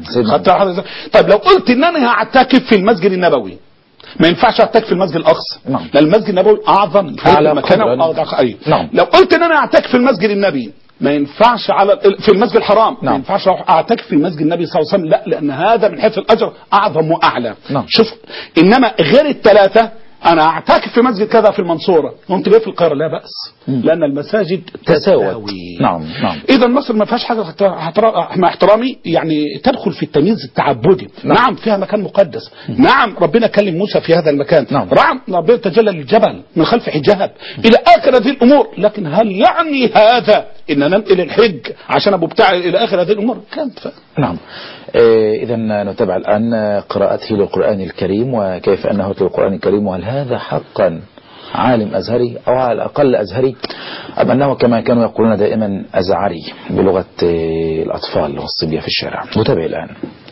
Speaker 2: طيب لو قلت ان انا هعتكف في المسجد النبوي ما ينفعش اعتكف في المسجد الاقصى. نعم. لان المسجد النبوي اعظم
Speaker 1: على
Speaker 2: مكان واوضح. ايوه. نعم. لو قلت ان انا اعتكف في المسجد النبي ما ينفعش على في المسجد الحرام. نعم. ما ينفعش اعتكف في المسجد النبي صلى الله عليه وسلم لا لان هذا من حيث الاجر اعظم واعلى. نعم. شوف انما غير الثلاثه انا اعتكف في مسجد كذا في المنصورة وانت جاي في القاهرة لا بأس. م. لأن المساجد تساوي. نعم نعم. إذا مصر ما فيهاش حاجة مع احترامي يعني تدخل في التمييز التعبدي. نعم. نعم فيها مكان مقدس. م. نعم ربنا كلم موسى في هذا المكان. نعم. نعم ربنا تجلى للجبل من خلف حجاب إلى آخر هذه الأمور. لكن هل يعني هذا إن ننقل الحج عشان أبو بتاع إلى آخر هذه الأمور؟ كانت ف...
Speaker 1: نعم. إذا نتابع الآن قراءته للقرآن الكريم وكيف أنه يتلو القرآن الكريم وهل هذا حقا عالم أزهري أو على الأقل أزهري أم أنه كما كانوا يقولون دائما أزعري بلغة الأطفال والصبية في الشارع. نتابع الآن.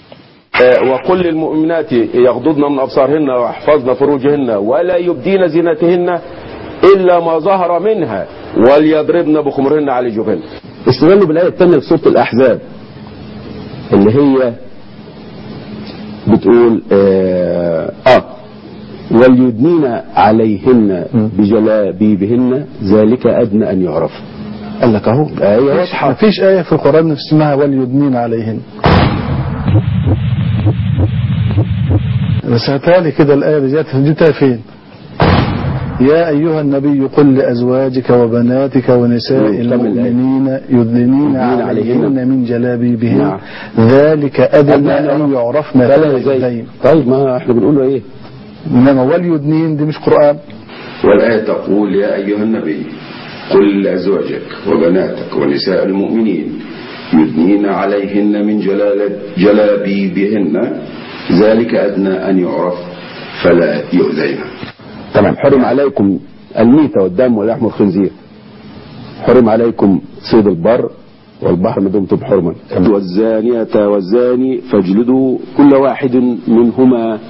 Speaker 5: وقل للمؤمنات يغضضن من أبصارهن ويحفظن فروجهن ولا يبدين زينتهن إلا ما ظهر منها وليضربن بخمرهن على جبهن. استدلوا بالآية الثانية في سورة الأحزاب اللي هي بتقول آه, آه وليدنين عليهن بجلابيبهن ذلك أدنى أن يعرف. قال لك أهو آية واضحة.
Speaker 6: ما فيش آية في القرآن اسمها وليدنين عليهن بس هاتالي كده الآية اللي جات جبتها فين؟ يا أيها النبي قل لأزواجك وبناتك ونساء المؤمنين يدنين عليهن من جلابيبهن. نعم. ذلك أدنى أن يعرفن فلا يزين.
Speaker 5: طيب ما احنا بنقوله ايه؟
Speaker 6: إنما وليدنين دي مش قرآن.
Speaker 7: والآية تقول يا أيها النبي قل لأزواجك وبناتك ونساء المؤمنين يدنين عليهن من جلابيبهن ذلك أدنى أن يعرف فلا يؤذين.
Speaker 5: تمام. حرم عليكم الميتة والدم ولحم الخنزير. حرم عليكم صيد البر والبحر ما دمتم حرما. والزانية والزاني فاجلدوا كل واحد منهما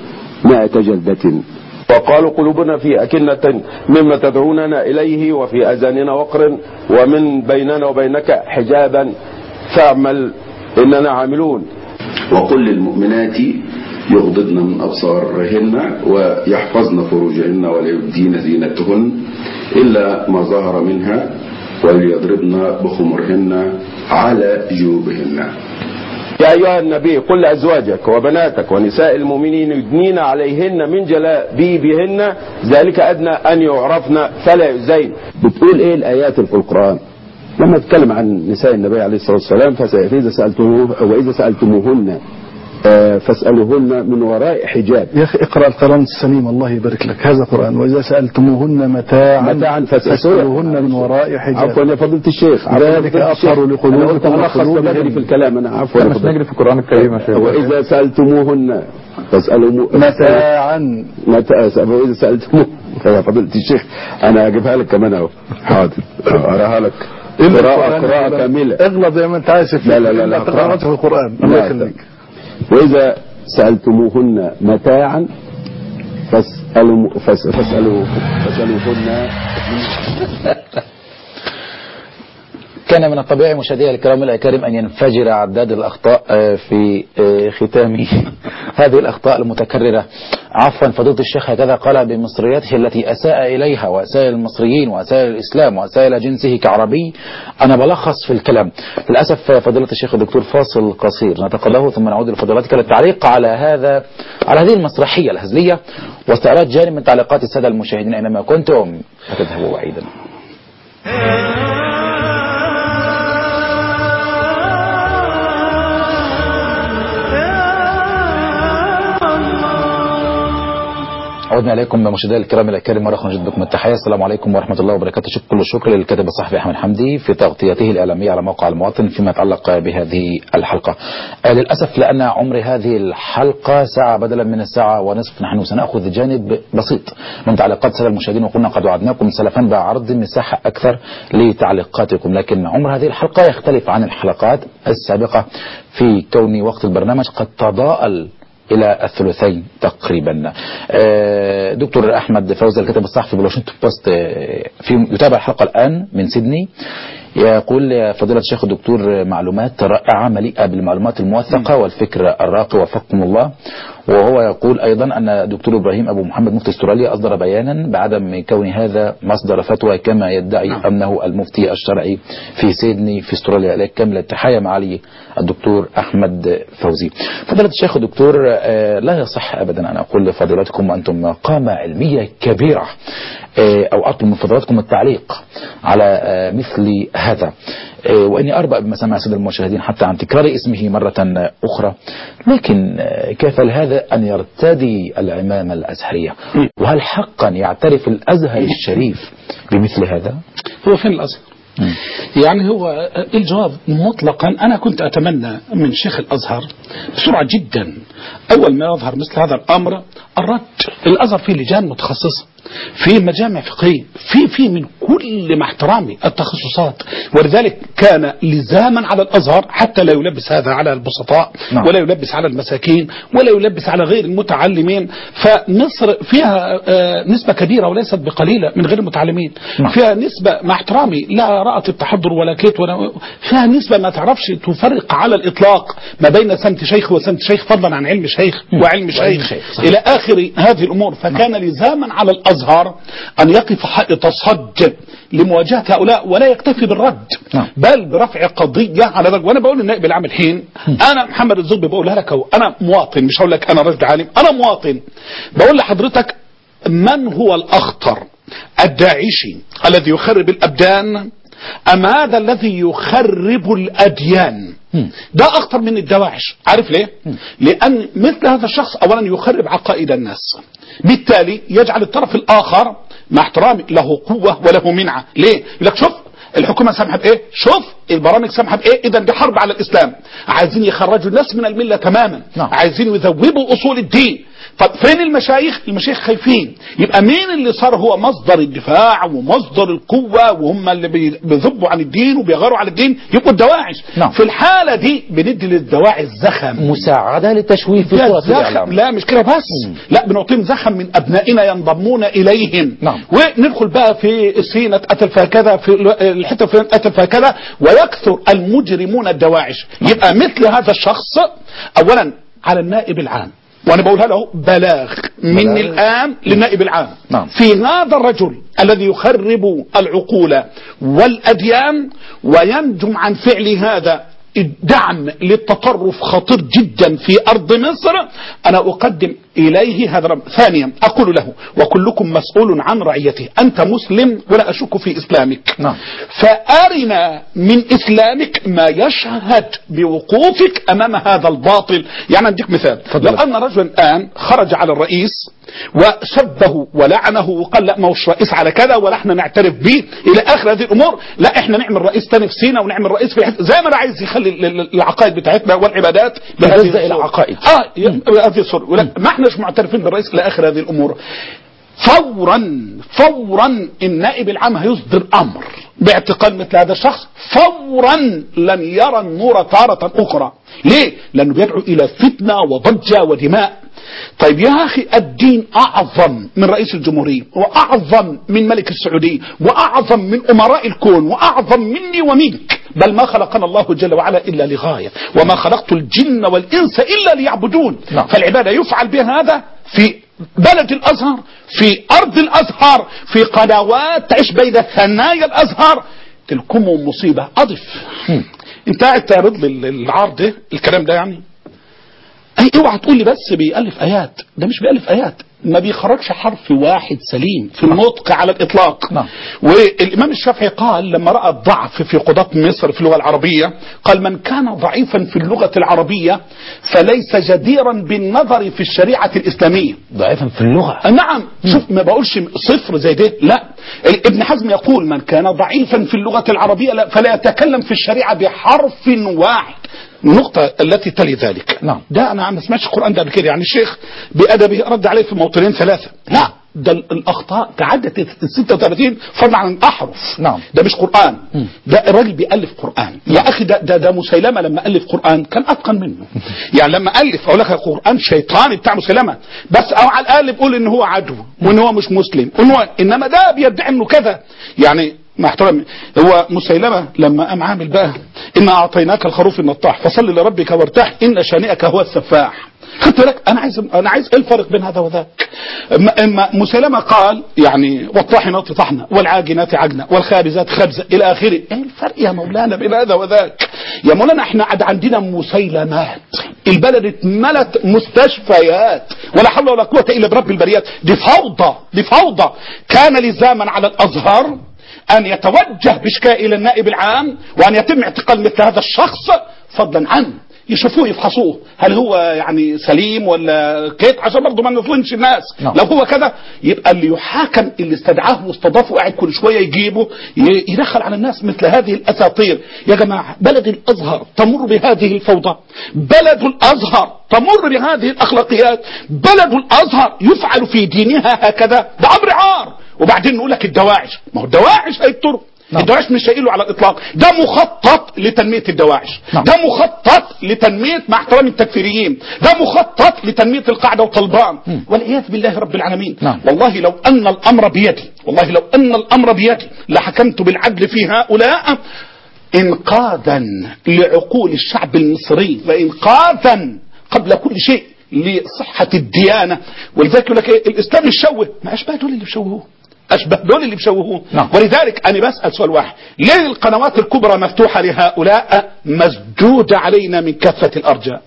Speaker 5: مائة جلدة. وقالوا قلوبنا في أكنة مما تدعوننا إليه وفي أذاننا وقر ومن بيننا وبينك حجابا فاعمل إننا عاملون.
Speaker 7: وقل للمؤمنات يغضضن من أبصارهن ويحفظن فروجهن ولا يبدين زينتهن إلا ما ظهر منها وليضربن بخمرهن على جيوبهن.
Speaker 5: يا أيها النبي قل لأزواجك وبناتك ونساء المؤمنين يدنين عليهن من جلابيبهن ذلك أدنى أن يعرفن فلا يؤذين. بتقول إيه الآيات في القرآن لما تتكلم عن نساء النبي عليه الصلاة والسلام؟ فإذا سألتموه وإذا سألتموهن فاسألوهن من وراء حجاب.
Speaker 6: يا أخي اقرأ القرآن السليم الله يبارك لك، هذا قرآن. وإذا سألتموهن متاعا
Speaker 5: متاعا
Speaker 6: فاسألوهن من وراء حجاب.
Speaker 5: عفوا يا فضيلة الشيخ،
Speaker 6: ذلك أطهر لقلوبكم
Speaker 5: وقلوبكم في الكلام. أنا عفوا
Speaker 4: مش نجري في القرآن الكريم يا شيخ.
Speaker 5: وإذا سألتموهن فاسألوا
Speaker 6: متاعا
Speaker 5: متاعا وإذا سألتموه يا فضيلة الشيخ أنا أجيبها لك كمان أهو. حاضر أراها لك قراءة قراءة كاملة.
Speaker 6: اغلط زي ما أنت عايز.
Speaker 5: لا لا لا لا
Speaker 6: قراءة في القرآن الله يخليك.
Speaker 5: وإذا سألتموهن متاعا فاسألوا فاسألوا فاسألوهن.
Speaker 1: كان من الطبيعي مشاهدينا الكرام الأكارم أن ينفجر عداد الأخطاء في ختام هذه الأخطاء المتكررة. عفوا فضيلة الشيخ هكذا قال بمصريته التي أساء إليها وأساء المصريين وأساء الإسلام وأساء إلى جنسه كعربي. أنا بلخص في الكلام للأسف. فضيلة الشيخ الدكتور فاصل قصير نتقاضاه ثم نعود لفضيلتك للتعليق على هذا على هذه المسرحية الهزلية واستعراض جانب من تعليقات السادة المشاهدين أينما كنتم فتذهبوا بعيدا. عودنا إليكم مشاهدينا الكرام الأكارم مرة أخرى نجد بكم التحية. السلام عليكم ورحمة الله وبركاته. شكر كل الشكر للكاتب الصحفي أحمد حمدي في تغطيته الإعلامية على موقع المواطن فيما يتعلق بهذه الحلقة. آه للأسف لأن عمر هذه الحلقة ساعة بدلا من الساعة ونصف، نحن سنأخذ جانب بسيط من تعليقات السادة المشاهدين وقلنا قد وعدناكم سلفا بعرض مساحة أكثر لتعليقاتكم، لكن عمر هذه الحلقة يختلف عن الحلقات السابقة في كون وقت البرنامج قد تضاءل إلى الثلثين تقريبا. دكتور أحمد فوزي الكاتب الصحفي بالواشنطن بوست في يتابع الحلقة الآن من سيدني يقول يا فضيلة الشيخ الدكتور معلومات رائعة مليئة بالمعلومات الموثقة والفكر الراقي وفقكم الله. وهو يقول أيضا أن الدكتور إبراهيم أبو محمد مفتي استراليا أصدر بيانا بعدم كون هذا مصدر فتوى كما يدعي أنه المفتي الشرعي في سيدني في استراليا. لك كامل التحية معالي الدكتور أحمد فوزي. فضيلة الشيخ الدكتور لا يصح أبدا أن أقول لفضيلتكم وأنتم قامة علمية كبيرة أو أطلب من فضيلتكم التعليق على مثل هذا، وإني أربأ بمسامع السادة المشاهدين حتى عن تكرار اسمه مرة أخرى، لكن كيف لهذا أن يرتدي العمامة الأزهرية؟ وهل حقا يعترف الأزهر الشريف بمثل هذا؟
Speaker 2: هو فين الأزهر؟ يعني هو الجواب مطلقا أنا كنت أتمنى من شيخ الأزهر بسرعة جدا أول ما يظهر مثل هذا الأمر الرد. الأزهر فيه لجان متخصصة، في مجامع فقهية، في في من كل مع احترامي التخصصات، ولذلك كان لزاما على الأزهر حتى لا يلبس هذا على البسطاء ولا يلبس على المساكين ولا يلبس على غير المتعلمين. فمصر فيها نسبة كبيرة وليست بقليلة من غير المتعلمين، فيها نسبة مع احترامي لا رأت التحضر ولا كيت ولا فيها نسبة ما تعرفش تفرق على الإطلاق ما بين سمت شيخ وسمت شيخ فضلا عن علم شيخ وعلم شيخ إلى آخر هذه الأمور. فكان لزاما على الأزهر أن يقف حائط صد لمواجهة هؤلاء ولا يكتفي بالرد بل برفع قضية على ذلك. وأنا بقول للنائب العام الحين أنا محمد الزغبي بقولها لك أهو، أنا مواطن مش هقول لك أنا رجل عالم، أنا مواطن بقول لحضرتك من هو الأخطر، الداعشي الذي يخرب الأبدان أم هذا الذي يخرب الأديان؟ ده أخطر من الدواعش. عارف ليه؟ لأن مثل هذا الشخص أولا يخرب عقائد الناس، بالتالي يجعل الطرف الآخر مع احترامي له قوة وله منعة. ليه؟ يقول لك شوف الحكومة سامحة بإيه؟ شوف البرامج سامحة بإيه؟ إذا دي حرب على الإسلام، عايزين يخرجوا الناس من الملة تماما، عايزين يذوبوا أصول الدين. طب فين المشايخ؟ المشايخ خايفين. يبقى مين اللي صار هو مصدر الدفاع ومصدر القوة وهم اللي بيذبوا عن الدين وبيغاروا على الدين؟ يبقوا الدواعش.
Speaker 1: نعم.
Speaker 2: في الحالة دي بندي للدواعش زخم،
Speaker 1: مساعدة للتشويه في صورة الإعلام.
Speaker 2: لا مش كده بس، مم. لا بنعطيهم زخم من أبنائنا ينضمون إليهم.
Speaker 1: نعم.
Speaker 2: وندخل بقى في السينة قتل فيها كذا، في الحتة في قتل فيها كذا، ويكثر المجرمون الدواعش. نعم. يبقى مثل هذا الشخص أولا على النائب العام، وانا بقولها له بلاغ من الان للنائب العام.
Speaker 1: نعم.
Speaker 2: في هذا الرجل الذي يخرب العقول والاديان وينجم عن فعل هذا الدعم للتطرف خطير جدا في أرض مصر، أنا أقدم إليه هذا الأمر. ثانيا أقول له وكلكم مسؤول عن رعيته، أنت مسلم ولا أشك في إسلامك.
Speaker 1: نعم.
Speaker 2: فأرنا من إسلامك ما يشهد بوقوفك أمام هذا الباطل. يعني أديك مثال، لو أن رجلا الآن خرج على الرئيس وسبه ولعنه وقال لا ما هوش رئيس على كذا ولا احنا نعترف به إلى آخر هذه الأمور، لا احنا نعمل رئيس تاني في سينا ونعمل رئيس في حتة زي ما أنا عايز يخلي العقائد بتاعتنا والعبادات بهذه العقائد اه بهذه الصورة، ما احناش معترفين بالرئيس الى اخر هذه الامور. فورا فورا النائب العام هيصدر امر باعتقال مثل هذا الشخص فورا، لن يرى النور تارة اخرى. ليه؟ لانه بيدعو الى فتنة وضجة ودماء. طيب يا اخي الدين اعظم من رئيس الجمهورية واعظم من ملك السعودية واعظم من امراء الكون واعظم مني ومنك، بل ما خلقنا الله جل وعلا إلا لغاية، وما خلقت الجن والإنس إلا ليعبدون. نعم. فالعبادة يفعل بها هذا في بلد الأزهر، في أرض الأزهر، في قنوات تعيش بين ثنايا الأزهر. تلكم مصيبة. أضف م. انت قاعد تعرض لي العرض ده الكلام ده، يعني اي اوعى تقول لي بس بيألف آيات، ده مش بيألف آيات، ما بيخرجش حرف واحد سليم في النطق على الإطلاق. نعم. والإمام الشافعي قال لما رأى الضعف في قضاة مصر في اللغة العربية، قال من كان ضعيفا في اللغة العربية فليس جديرا بالنظر في الشريعة الإسلامية.
Speaker 1: ضعيفا في اللغة؟
Speaker 2: نعم. شوف ما بقولش صفر زي ده، لا. ابن حزم يقول من كان ضعيفا في اللغة العربية فلا يتكلم في الشريعة بحرف واحد. النقطة التي تلي ذلك. نعم. ده أنا ما سمعتش القرآن ده قبل كده، يعني الشيخ بأدبه رد عليه في موطنين ثلاثة. لا ده الأخطاء تعدت ال ستة وثلاثين فضلا عن الأحرف. نعم. ده مش قرآن، م. ده الراجل بيألف قرآن. يا أخي ده, ده ده مسيلمة لما ألف قرآن كان أتقن منه. يعني لما ألف أقول لك القرآن شيطاني بتاع مسيلمة، بس أو على الأقل بيقول إن هو عدو وإن هو مش مسلم وإن هو، إنما ده بيدعي إنه كذا. يعني مع احترامي، هو مسيلمة لما قام عامل بقى إنا أعطيناك الخروف النطاح فصل لربك وارتاح إن شانئك هو السفاح. خدت بالك؟ أنا عايز أنا عايز إيه الفرق بين هذا وذاك؟ اما مسيلمة قال يعني والطاحنات طحنة والعاجنات عجنة والخابزات خبزة إلى آخره. إيه الفرق يا مولانا بين هذا وذاك؟ يا مولانا إحنا عندنا مسيلمات، البلد اتملت مستشفيات ولا حول ولا قوة إلا برب البريات. دي فوضى، دي فوضى. كان لزاما على الأزهر أن يتوجه بشكاء إلى النائب العام وأن يتم اعتقال مثل هذا الشخص، فضلا عنه يشوفوه يفحصوه هل هو يعني سليم ولا كيت، عشان برضه ما نظلمش الناس. نعم. لو هو كذا يبقى اللي يحاكم اللي استدعاه واستضافه قاعد كل شويه يجيبه يدخل على الناس مثل هذه الاساطير. يا جماعه بلد الازهر تمر بهذه الفوضى، بلد الازهر تمر بهذه الاخلاقيات، بلد الازهر يفعل في دينها هكذا، ده امر عار. وبعدين نقول لك الدواعش، ما هو الدواعش هيضطروا. نعم. الدواعش مش شايله على الاطلاق، ده مخطط لتنميه الدواعش. نعم. ده مخطط لتنميه مع احترام التكفيريين، ده مخطط لتنميه القاعده وطلبان والعياذ بالله رب العالمين. نعم. والله لو ان الامر بيدي، والله لو ان الامر بيدي لحكمت بالعدل في هؤلاء انقاذا لعقول الشعب المصري وانقاذا قبل كل شيء لصحه الديانه. ولذلك يقول لك ايه الاسلام يشوه، ما اشبه دول اللي بيشوهوه، أشبه دول اللي بيشوهوه. نعم. ولذلك أنا بسأل سؤال واحد، ليه القنوات الكبرى مفتوحة لهؤلاء مسجودة علينا من كافة الأرجاء؟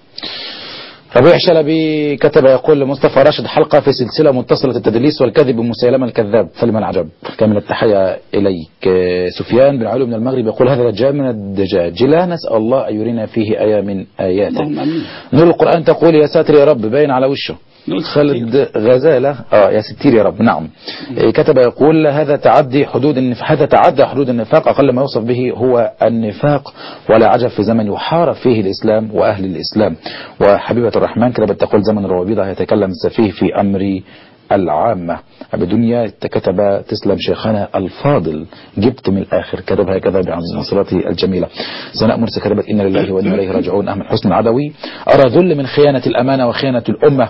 Speaker 1: ربيع شلبي كتب يقول لمصطفى راشد حلقة في سلسلة متصلة التدليس والكذب مسيلمة الكذاب فلما العجب. كامل التحية إليك. سفيان بن علي من المغرب يقول هذا دجاج من الدجاج، لا نسأل الله أن يرينا فيه آية من آياته. نور القرآن تقول يا ساتر يا رب باين على وشه. خالد غزالة اه يا ستير يا رب. نعم. كتب يقول هذا تعدي حدود النفاق، هذا تعدى حدود النفاق، أقل ما يوصف به هو النفاق، ولا عجب في زمن يحارب فيه الإسلام وأهل الإسلام. وحبيبة الرحمن كتبت تقول زمن الروابيضة يتكلم السفيه في أمر العامة. أبو دنيا كتب تسلم شيخنا الفاضل جبت من الآخر، كتبها كذا بعنصرته الجميلة. سناء مرسي كتبت إن لله وإنا إليه راجعون. أحمد حسن العدوي أرى ذل من خيانة الأمانة وخيانة الأمة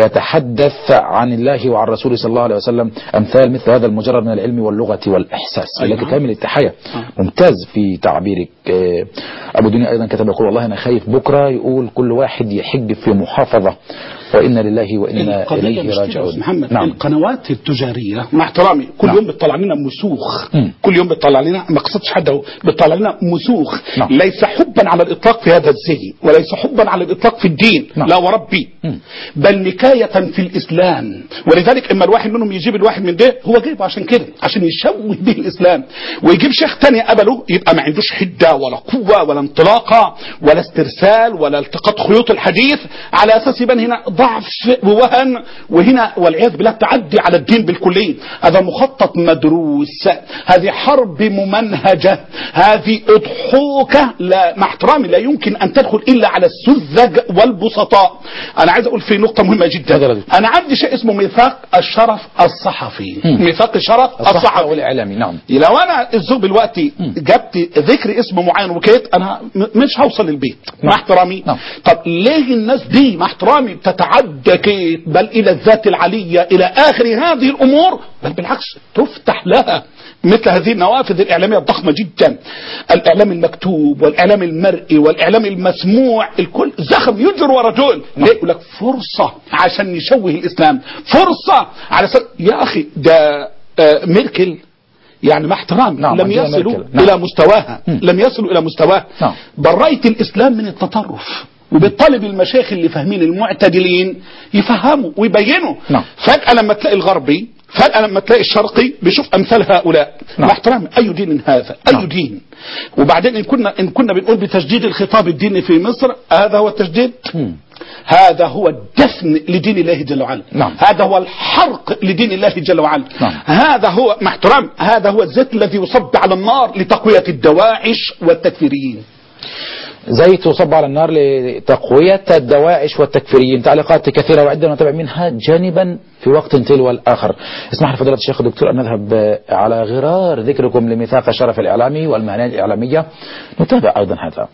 Speaker 1: يتحدث عن الله وعن رسوله صلى الله عليه وسلم أمثال مثل هذا المجرد من العلم واللغة والإحساس. لك كامل التحية، ممتاز في تعبيرك. أبو دنيا أيضا كتب يقول والله أنا خايف بكرة يقول كل واحد يحج في محافظة وإنا لله وإنا إليه راجعون.
Speaker 2: محمد نعم. القنوات التجارية مع احترامي كل نعم. يوم بتطلع لنا مسوخ م. كل يوم بتطلع لنا، ما قصدتش حد اهو، بتطلع لنا مسوخ نعم. ليس حبا على الإطلاق في هذا الزي، وليس حبا على الإطلاق في الدين نعم. لا وربي م. بل نكاية في الإسلام. ولذلك إما الواحد منهم يجيب الواحد من ده هو جايبه عشان كده، عشان يشوه به الإسلام، ويجيب شيخ تاني قبله يبقى ما عندوش حدة ولا قوة ولا انطلاقة ولا استرسال ولا التقاط خيوط الحديث، على أساس يبان هنا ضعف ووهن، وهنا والعياذ بالله تعدي على الدين بالكلية. هذا مخطط مدروس، هذه حرب ممنهجة، هذه اضحوكة لا مع احترامي لا يمكن أن تدخل إلا على السذج والبسطاء. أنا عايز أقول في نقطة مهمة جدا، أنا عندي شيء اسمه ميثاق الشرف الصحفي، ميثاق الشرف الصحفي
Speaker 1: والإعلامي نعم.
Speaker 2: لو أنا الزوج دلوقتي جبت ذكر اسم معين وكيت أنا مش هوصل البيت مع احترامي. طب ليه الناس دي مع احترامي بتتعدى كيت بل إلى الذات العلية إلى آخر هذه الأمور، بل بالعكس تفتح لها مثل هذه النوافذ الإعلامية الضخمة جدا، الإعلام المكتوب والإعلام المرئي والإعلام المسموع، الكل زخم يجر ورا دول. ليه؟ يقول لك فرصة عشان نشوه الإسلام، فرصة على سر... يا أخي ده آه ميركل يعني مع احترام نعم. لم يصلوا نعم. إلى مستواها م. لم يصلوا إلى مستواها نعم. بريت الإسلام من التطرف، وبالطالب المشايخ اللي فاهمين المعتدلين يفهموا ويبينوا نعم. فجأة لما تلاقي الغربي، فجأة لما تلاقي الشرقي بيشوف أمثال هؤلاء نعم. مع احترام أي دين هذا أي نعم. دين. وبعدين إن كنا إن كنا بنقول بتجديد الخطاب الديني في مصر، هذا هو التجديد م. هذا هو الدفن لدين الله جل وعلا نعم. هذا هو الحرق لدين الله جل وعلا نعم. هذا هو مع احترام هذا هو الزيت الذي يصب على النار لتقوية الدواعش والتكفيريين،
Speaker 1: زيت يصب على النار لتقوية الدواعش والتكفيريين. تعليقات كثيرة وعدة نتابع منها جانبا في وقت تلو الآخر. اسمح لي فضيلة الشيخ الدكتور أن نذهب على غرار ذكركم لميثاق الشرف الإعلامي والمهنية الإعلامية، نتابع أيضا هذا.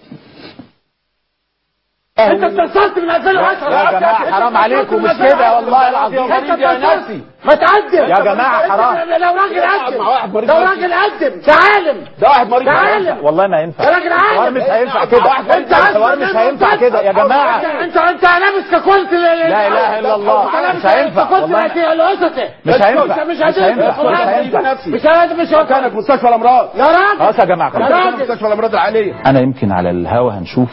Speaker 8: انت استنصرت من ألفين وعشرة
Speaker 4: يا جماعه حرام عليكم مش كده والله العظيم
Speaker 8: يا ناسي ما تقدم
Speaker 4: يا جماعه حرام.
Speaker 8: لو راجل قدم لو راجل قدم تعالم
Speaker 4: ده واحد مريض
Speaker 8: تعالم
Speaker 4: والله ما ينفع،
Speaker 8: يا راجل عالم
Speaker 4: مش هينفع كده، الحوار مش هينفع كده يا جماعه.
Speaker 8: انت انت لابس ككلت
Speaker 4: لا اله الا الله مش هينفع والله مش هينفع مش هينفع مش هينفع مش
Speaker 8: كانك مستشفى الامراض يا راجل.
Speaker 4: خلاص يا جماعه
Speaker 8: مستشفى الامراض العاليه.
Speaker 4: انا يمكن على الهوا هنشوف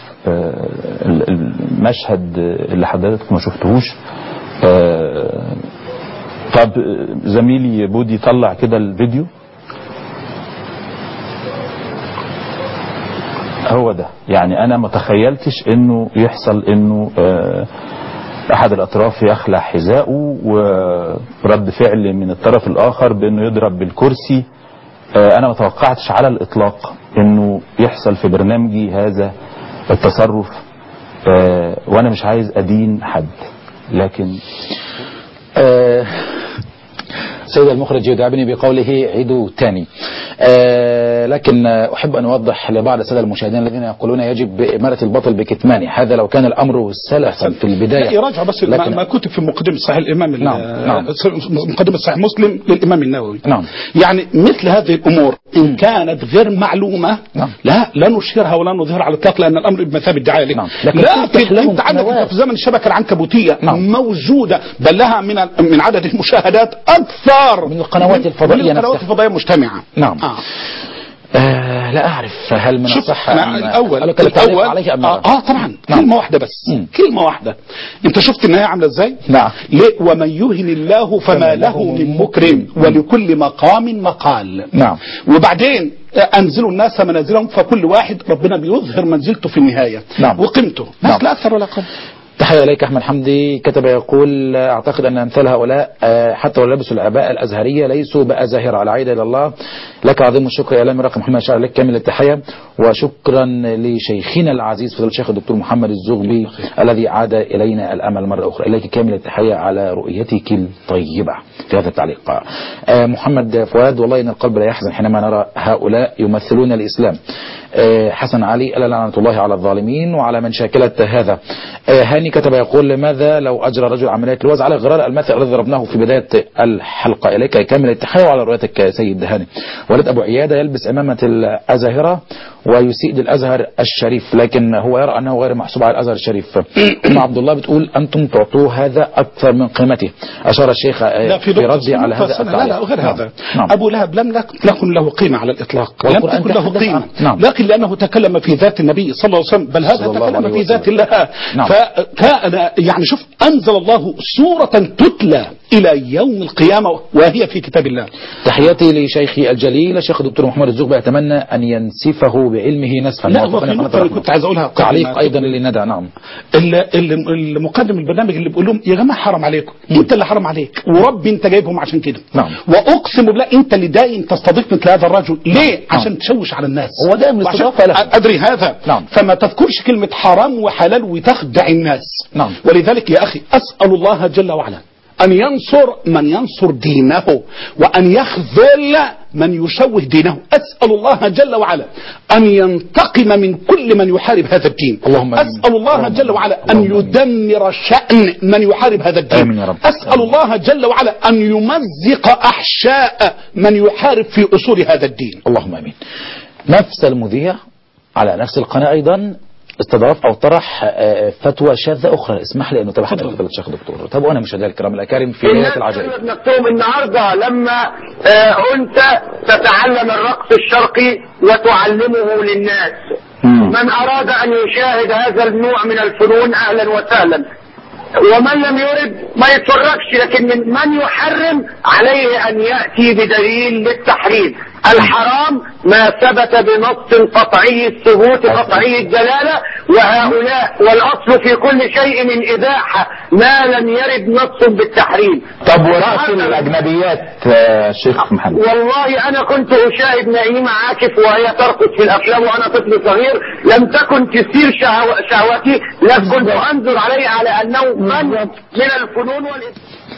Speaker 4: المشهد اللي حضرتك ما شفتهوش. آه طب زميلي بودي طلع كده الفيديو. هو ده يعني انا ما تخيلتش انه يحصل انه آه احد الاطراف يخلع حذائه ورد فعل من الطرف الاخر بانه يضرب بالكرسي. آه انا ما توقعتش على الاطلاق انه يحصل في برنامجي هذا التصرف. آه وانا مش عايز ادين حد لكن
Speaker 1: آه سيد المخرج يدعبني بقوله عيدوا تاني. آه لكن أحب أن أوضح لبعض السادة المشاهدين الذين يقولون يجب إمارة الباطل بكتمانه، هذا لو كان الأمر سلفا في البداية.
Speaker 2: لا يراجع بس ما كتب في مقدمة صحيح الإمام نعم. نعم. مقدمة صحيح مسلم للإمام النووي نعم. يعني مثل هذه الأمور إن كانت غير معلومة نعم. لا لا نشهرها ولا نظهرها على الإطلاق، لأن الأمر بمثابة الدعاية لك نعم. لكن أنت عندك في زمن الشبكة العنكبوتية نعم. موجودة بل لها من من عدد المشاهدات أكثر
Speaker 1: من القنوات الفضائية
Speaker 2: من القنوات الفضائية مجتمعة
Speaker 1: نعم. آه. آه لا أعرف هل من الصح
Speaker 2: الأول الأول عليه أم آه, آه طبعا نعم. كلمة واحدة بس م. كلمة واحدة. أنت شفت النهاية عاملة إزاي؟
Speaker 1: نعم.
Speaker 2: ليه ومن يهن الله فما له من مكرم ولكل مقام مقال
Speaker 1: نعم.
Speaker 2: وبعدين أنزلوا الناس منازلهم، فكل واحد ربنا بيظهر منزلته في النهاية نعم. وقيمته ناس نعم. لا أكثر ولا أقل.
Speaker 1: تحية إليك أحمد حمدي. كتب يقول أعتقد أن أمثال هؤلاء حتى ولو لبسوا العباءة الأزهرية ليسوا بأزاهرة على عيد إلى الله. لك عظيم الشكر يا إعلامي رقم محمد شاعر، لك كامل التحية وشكرا لشيخنا العزيز فضيلة الشيخ الدكتور محمد الزغبي الذي عاد إلينا الأمل مرة أخرى. إليك كامل التحية على رؤيتك الطيبة في هذا التعليق. محمد فؤاد والله إن القلب لا يحزن حينما نرى هؤلاء يمثلون الإسلام. حسن علي ألا لعنة الله على الظالمين وعلى من شاكلة هذا. هاني كتب يقول لماذا لو أجرى رجل عملية الوزع على غرار المثل الذي ضربناه في بداية الحلقة. إليك كامل التحية وعلى رؤيتك سيد هاني. ولد أبو عيادة يلبس أمامة الأزاهرة ويسيء للأزهر الشريف لكن هو يرى أنه غير محسوب على الأزهر الشريف. أم عبد الله بتقول أنتم تعطوه هذا أكثر من قيمته. أشار الشيخ في رد على هذا التعليق.
Speaker 2: لا لا غير هذا. نعم. أبو لهب لم تكن له قيمة على الإطلاق، لم تكن له قيمة. نعم. لكن لأنه تكلم في ذات النبي صلى الله عليه وسلم، بل هذا تكلم في ذات الله. نعم. فكان يعني شوف أنزل الله سورة تتلى إلى يوم القيامة وهي في كتاب الله.
Speaker 1: تحياتي لشيخي الجليل الشيخ الدكتور محمد الزغبي، أتمنى أن ينسفه بعلمه نسفا.
Speaker 2: لا هو في نقطة كنت عايز أقولها
Speaker 1: تعليق أيضا لندى. نعم.
Speaker 2: المقدم البرنامج اللي بيقول لهم يا جماعة حرام عليكم، أنت اللي حرام عليك وربي أنت جايبهم عشان كده.
Speaker 1: نعم.
Speaker 2: وأقسم بالله أنت اللي دايم تستضيف مثل هذا الرجل. ليه؟ نعم. عشان تشوش على الناس.
Speaker 1: هو دائم الاستضافة له.
Speaker 2: أدري هذا.
Speaker 1: نعم.
Speaker 2: فما تذكرش كلمة حرام وحلال وتخدع الناس.
Speaker 1: نعم.
Speaker 2: ولذلك يا أخي أسأل الله جل وعلا أن ينصر من ينصر دينه وأن يخذل من يشوه دينه. أسأل الله جل وعلا أن ينتقم من كل من يحارب هذا الدين.
Speaker 1: اللهم
Speaker 2: أسأل الله جل وعلا أن يدمر شأن من يحارب هذا الدين.
Speaker 1: آمين يا رب.
Speaker 2: أسأل الله جل وعلا أن يمزق أحشاء من يحارب في أصول هذا الدين.
Speaker 1: اللهم آمين. نفس المذيع على نفس القناة أيضا استضاف او طرح فتوى شاذة اخرى. اسمح لي انه تبع حضرتك فضيلة الشيخ دكتور. تابعونا مشاهدينا الكرام الاكارم في نهاية العجائب.
Speaker 8: نفسهم النهارده لما انت تتعلم الرقص الشرقي وتعلمه للناس. من اراد ان يشاهد هذا النوع من الفنون اهلا وسهلا، ومن لم يرد ما يتفرجش، لكن من من يحرم عليه ان ياتي بدليل للتحريم. الحرام ما ثبت بنص قطعي الثبوت قطعي الدلاله، وهؤلاء والاصل في كل شيء من اباحه ما لم يرد نص بالتحريم.
Speaker 1: طب ورأس الاجنبيات شيخ محمد؟
Speaker 8: والله انا كنت اشاهد نعيمه عاكف وهي ترقص في الافلام وانا طفل صغير، لم تكن تثير شهو... شهوتي، لكن كنت انظر عليه على انه من من الفنون والإسلام.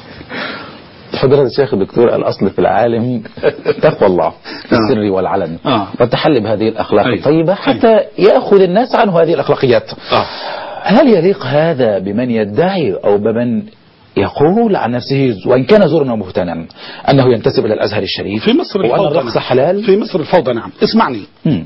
Speaker 1: حضرة الشيخ الدكتور الأصل في العالم تقوى الله في السر والعلن آه. والتحلي بهذه الأخلاق أيه. الطيبة حتى أيه. يأخذ الناس عنه هذه الأخلاقيات آه. هل يليق هذا بمن يدعي أو بمن يقول عن نفسه وإن كان زورا وبهتانا أنه ينتسب إلى الأزهر الشريف
Speaker 2: في مصر
Speaker 1: وأن الرقص حلال؟
Speaker 2: في مصر الفوضى. نعم. اسمعني. م.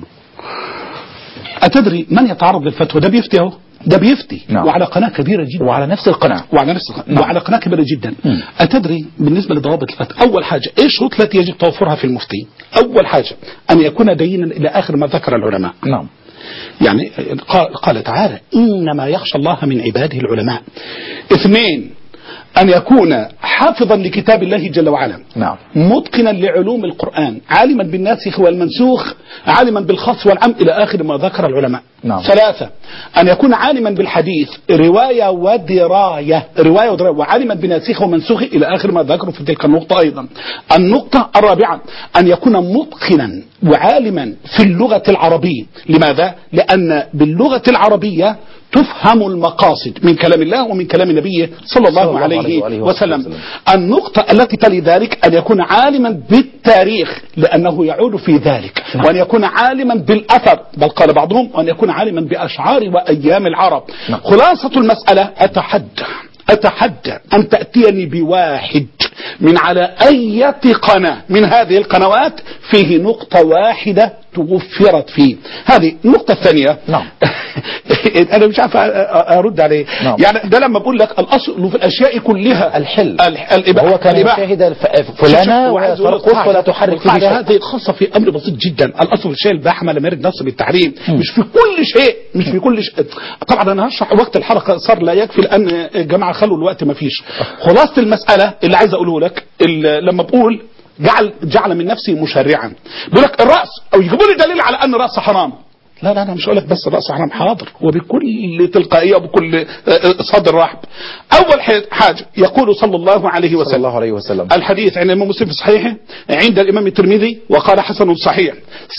Speaker 2: أتدري من يتعرض للفتوى؟ ده بيفتي اهو، ده بيفتي نعم. وعلى قناة كبيرة جدا
Speaker 1: وعلى نفس القناة
Speaker 2: وعلى نفس القناة نعم. وعلى قناة كبيرة جدا. م. أتدري بالنسبة لضوابط الفتوى أول حاجة إيش الشروط التي يجب توفرها في المفتي؟ أول حاجة أن يكون دينا إلى آخر ما ذكر العلماء.
Speaker 1: نعم.
Speaker 2: يعني قال, قال تعالى إنما يخشى الله من عباده العلماء. اثنين أن يكون حافظا لكتاب الله جل وعلا
Speaker 1: نعم.
Speaker 2: متقنا لعلوم القرآن، عالما بالناسخ والمنسوخ، عالما بالخاص والعام إلى آخر ما ذكر العلماء.
Speaker 1: نعم.
Speaker 2: ثلاثة أن يكون عالما بالحديث رواية ودراية رواية ودراية وعالما بناسخ ومنسوخ إلى آخر ما ذكروا في تلك النقطة أيضا. النقطة الرابعة أن يكون متقنا وعالما في اللغة العربية. لماذا؟ لأن باللغة العربية تفهم المقاصد من كلام الله ومن كلام نبيه صلى الله, صلى الله عليه, عليه, عليه وسلم. وسلم. النقطة التي تلي ذلك أن يكون عالما بالتاريخ لأنه يعود في ذلك، وأن يكون عالما بالأثر، بل قال بعضهم وأن يكون عالما بأشعار وأيام العرب. نعم. خلاصة المسألة أتحدى أتحدى أن تأتيني بواحد من على أي قناة من هذه القنوات فيه نقطة واحدة توفرت فيه. هذه النقطة الثانية.
Speaker 1: نعم.
Speaker 2: أنا مش عارف أرد عليه. نعم. يعني ده لما بقول لك الأصل في الأشياء كلها
Speaker 1: الحل.
Speaker 2: الإباحة.
Speaker 1: هو كان يشاهد فلانة وترقص ولا تحرك فيه شيء.
Speaker 2: هذه خاصة في أمر بسيط جدا. الأصل في الشيء الإباحة ما لم يرد نص بالتحريم. مش في كل شيء مش في كل شيء. طبعا أنا هشرح وقت الحلقة صار لا يكفي لأن الجماعة خلوا الوقت ما فيش. خلاصة المسألة اللي عايز أقوله لك لما بقول جعل جعل من نفسه مشرعا، بيقول لك الرأس او يجيبوا لي دليل على ان الرأس حرام، لا لا انا مش هقول لك بس الراس حرام، حاضر وبكل تلقائيه وبكل صدر رحب. اول حاجه يقول صلى الله عليه وسلم,
Speaker 1: صلى الله عليه وسلم
Speaker 2: الحديث عند الامام مسلم في صحيحه عند الامام الترمذي وقال حسن صحيح: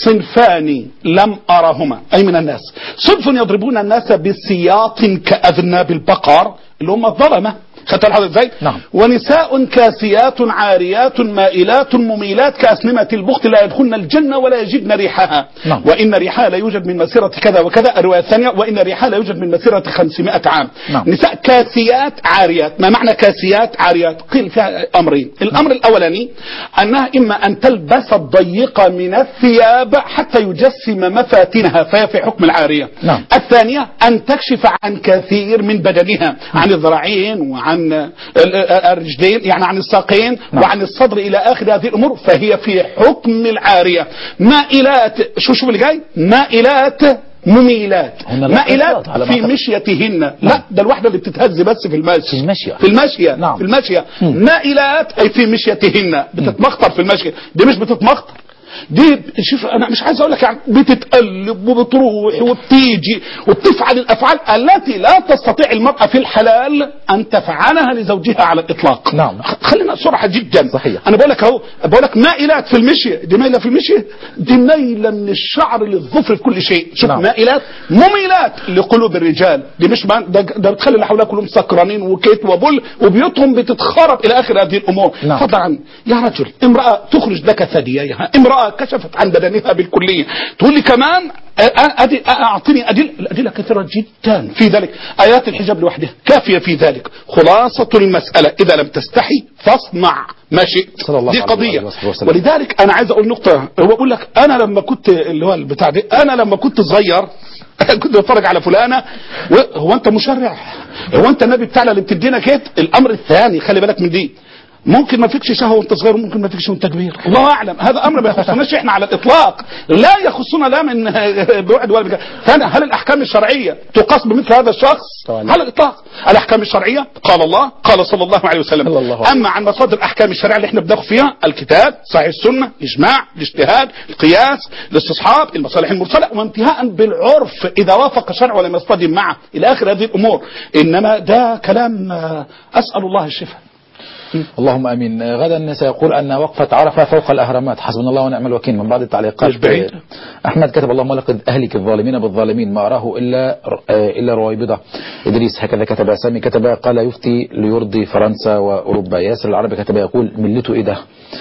Speaker 2: صنفان لم ارهما، اي من الناس، صنف يضربون الناس بسياط كاذناب البقر اللي هم الظلمه، خدت الحدث ازاي؟
Speaker 1: نعم.
Speaker 2: ونساء كاسيات عاريات مائلات مميلات كأسنمة البخت لا يدخلن الجنة ولا يجدن ريحها.
Speaker 1: نعم.
Speaker 2: وإن ريحها لا يوجد من مسيرة كذا وكذا. الرواية الثانية: وإن ريحها لا يوجد من مسيرة خمسمائة عام.
Speaker 1: نعم.
Speaker 2: نساء كاسيات عاريات. ما معنى كاسيات عاريات؟ قيل فيها أمرين. الأمر الأولاني أنها إما أن تلبس الضيق من الثياب حتى يجسم مفاتنها فهي في حكم العارية.
Speaker 1: نعم.
Speaker 2: الثانية أن تكشف عن كثير من بدنها، عن الذراعين وعن الرجلين، يعني عن الساقين. نعم. وعن الصدر إلى آخر هذه الأمور، فهي في حكم العارية. مائلات، شو شو اللي جاي؟ مائلات مميلات. مائلات في مشيتهن. نعم. لا ده الواحدة اللي بتتهز بس في المشي،
Speaker 1: في المشية
Speaker 2: في المشية.
Speaker 1: نعم.
Speaker 2: في المشية. مائلات أي في مشيتهن، بتتمخطر في المشي. دي مش بتتمخطر، دي شوف انا مش عايز اقول لك يعني بتتقلب وبتروح وبتيجي وبتفعل الافعال التي لا تستطيع المرأة في الحلال ان تفعلها لزوجها على الاطلاق.
Speaker 1: نعم.
Speaker 2: خلينا صراحة جدا.
Speaker 1: صحيح.
Speaker 2: انا بقول لك اهو، بقول لك مائلات في المشي، دي مايله في المشي، دي مايله من الشعر للظفر في كل شيء. شوف. نعم. مائلات مميلات لقلوب الرجال، دي مش ده, ده بتخلي اللي حولها كلهم سكرانين وكيت وبل وبيوتهم بتتخرب الى اخر هذه الامور.
Speaker 1: نعم.
Speaker 2: طبعا يا رجل، امرأة تخرج لك ثدييها، امرأة كشفت عن بدنها بالكلية، تقول لي كمان أدي اعطيني ادله. الادله كثيره جدا في ذلك، ايات الحجاب لوحدها كافيه في ذلك. خلاصه المساله: اذا لم تستحي فاصنع ما شئت. دي قضيه. ولذلك انا عايز اقول نقطه، هو بقول لك انا لما كنت اللي هو البتاع دي، انا لما كنت صغير كنت بتفرج على فلانه، هو انت مشرع؟ هو انت النبي بتاعنا اللي بتدينا كده؟ الامر الثاني خلي بالك من دي، ممكن ما فيكش شهوه وانت صغير وممكن ما فيكش وانت كبير، الله اعلم. هذا امر ما يخصناش احنا على الاطلاق، لا يخصنا لا من بوعد ولا بكذا. فانا هل الاحكام الشرعيه تقاس بمثل هذا الشخص؟ على الاطلاق. الاحكام الشرعيه قال الله قال صلى الله عليه وسلم. الله. اما عن مصادر الاحكام الشرعيه اللي احنا بناخد فيها: الكتاب، صحيح السنه، اجماع، الاجتهاد، القياس، الاستصحاب، المصالح المرسله، وانتهاء بالعرف اذا وافق الشرع ولم يصطدم معه الى اخر هذه الامور. انما ده كلام اسال الله الشفاء.
Speaker 1: اللهم امين. غدا سيقول ان وقفة عرفة فوق الاهرامات، حسبنا الله ونعم الوكيل. من بعض التعليقات: احمد كتب: اللهم لقد اهلك الظالمين بالظالمين، ما اراه الا الا رويبضة. ادريس هكذا كتب. سامي كتب: قال يفتي ليرضي فرنسا واوروبا. ياسر العربي كتب يقول: ملته ايه ده.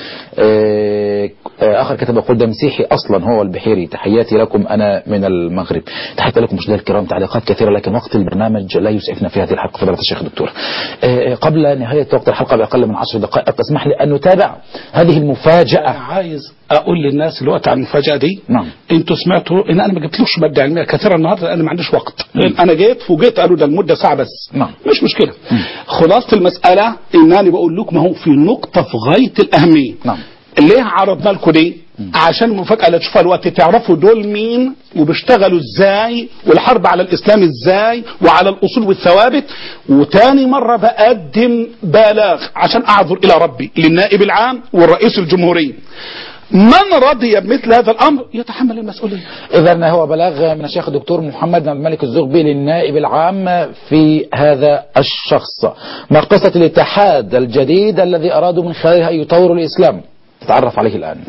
Speaker 1: اخر كتب يقول: ده مسيحي اصلا هو البحيري. تحياتي لكم انا من المغرب. تحياتي لكم مشاهدينا الكرام. تعليقات كثيره لكن وقت البرنامج لا يسعفنا في هذه الحلقه. فضيلة الشيخ الدكتور، قبل نهايه وقت الحلقه باقل من عشر دقائق اسمح لي ان نتابع هذه المفاجاه.
Speaker 2: أنا عايز اقول للناس الوقت عن المفاجاه دي.
Speaker 1: نعم.
Speaker 2: انتوا سمعتوا ان انا ما جبتلوش ماده علميه كثيره النهارده، انا ما عنديش وقت. انا جيت فوجئت قالوا ده المده ساعه بس.
Speaker 1: نعم.
Speaker 2: مش مشكله. م. خلاصه المساله انني بقول لكم اهو في نقطه في غايه الاهميه.
Speaker 1: نعم.
Speaker 2: ليه عرضنا لكم دي؟ عشان المفاجاه اللي تشوفها الوقت تعرفوا دول مين وبيشتغلوا ازاي والحرب على الاسلام ازاي وعلى الاصول والثوابت. وتاني مره بقدم بلاغ عشان اعذر الى ربي للنائب العام والرئيس الجمهوريه. من رضي بمثل هذا الامر يتحمل المسؤوليه.
Speaker 1: اذا هو بلاغ من الشيخ الدكتور محمد بن الملك الزغبي للنائب العام في هذا الشخص. ما قصه الاتحاد الجديد الذي ارادوا من خلاله ان يطوروا الاسلام؟ تتعرف عليه الان.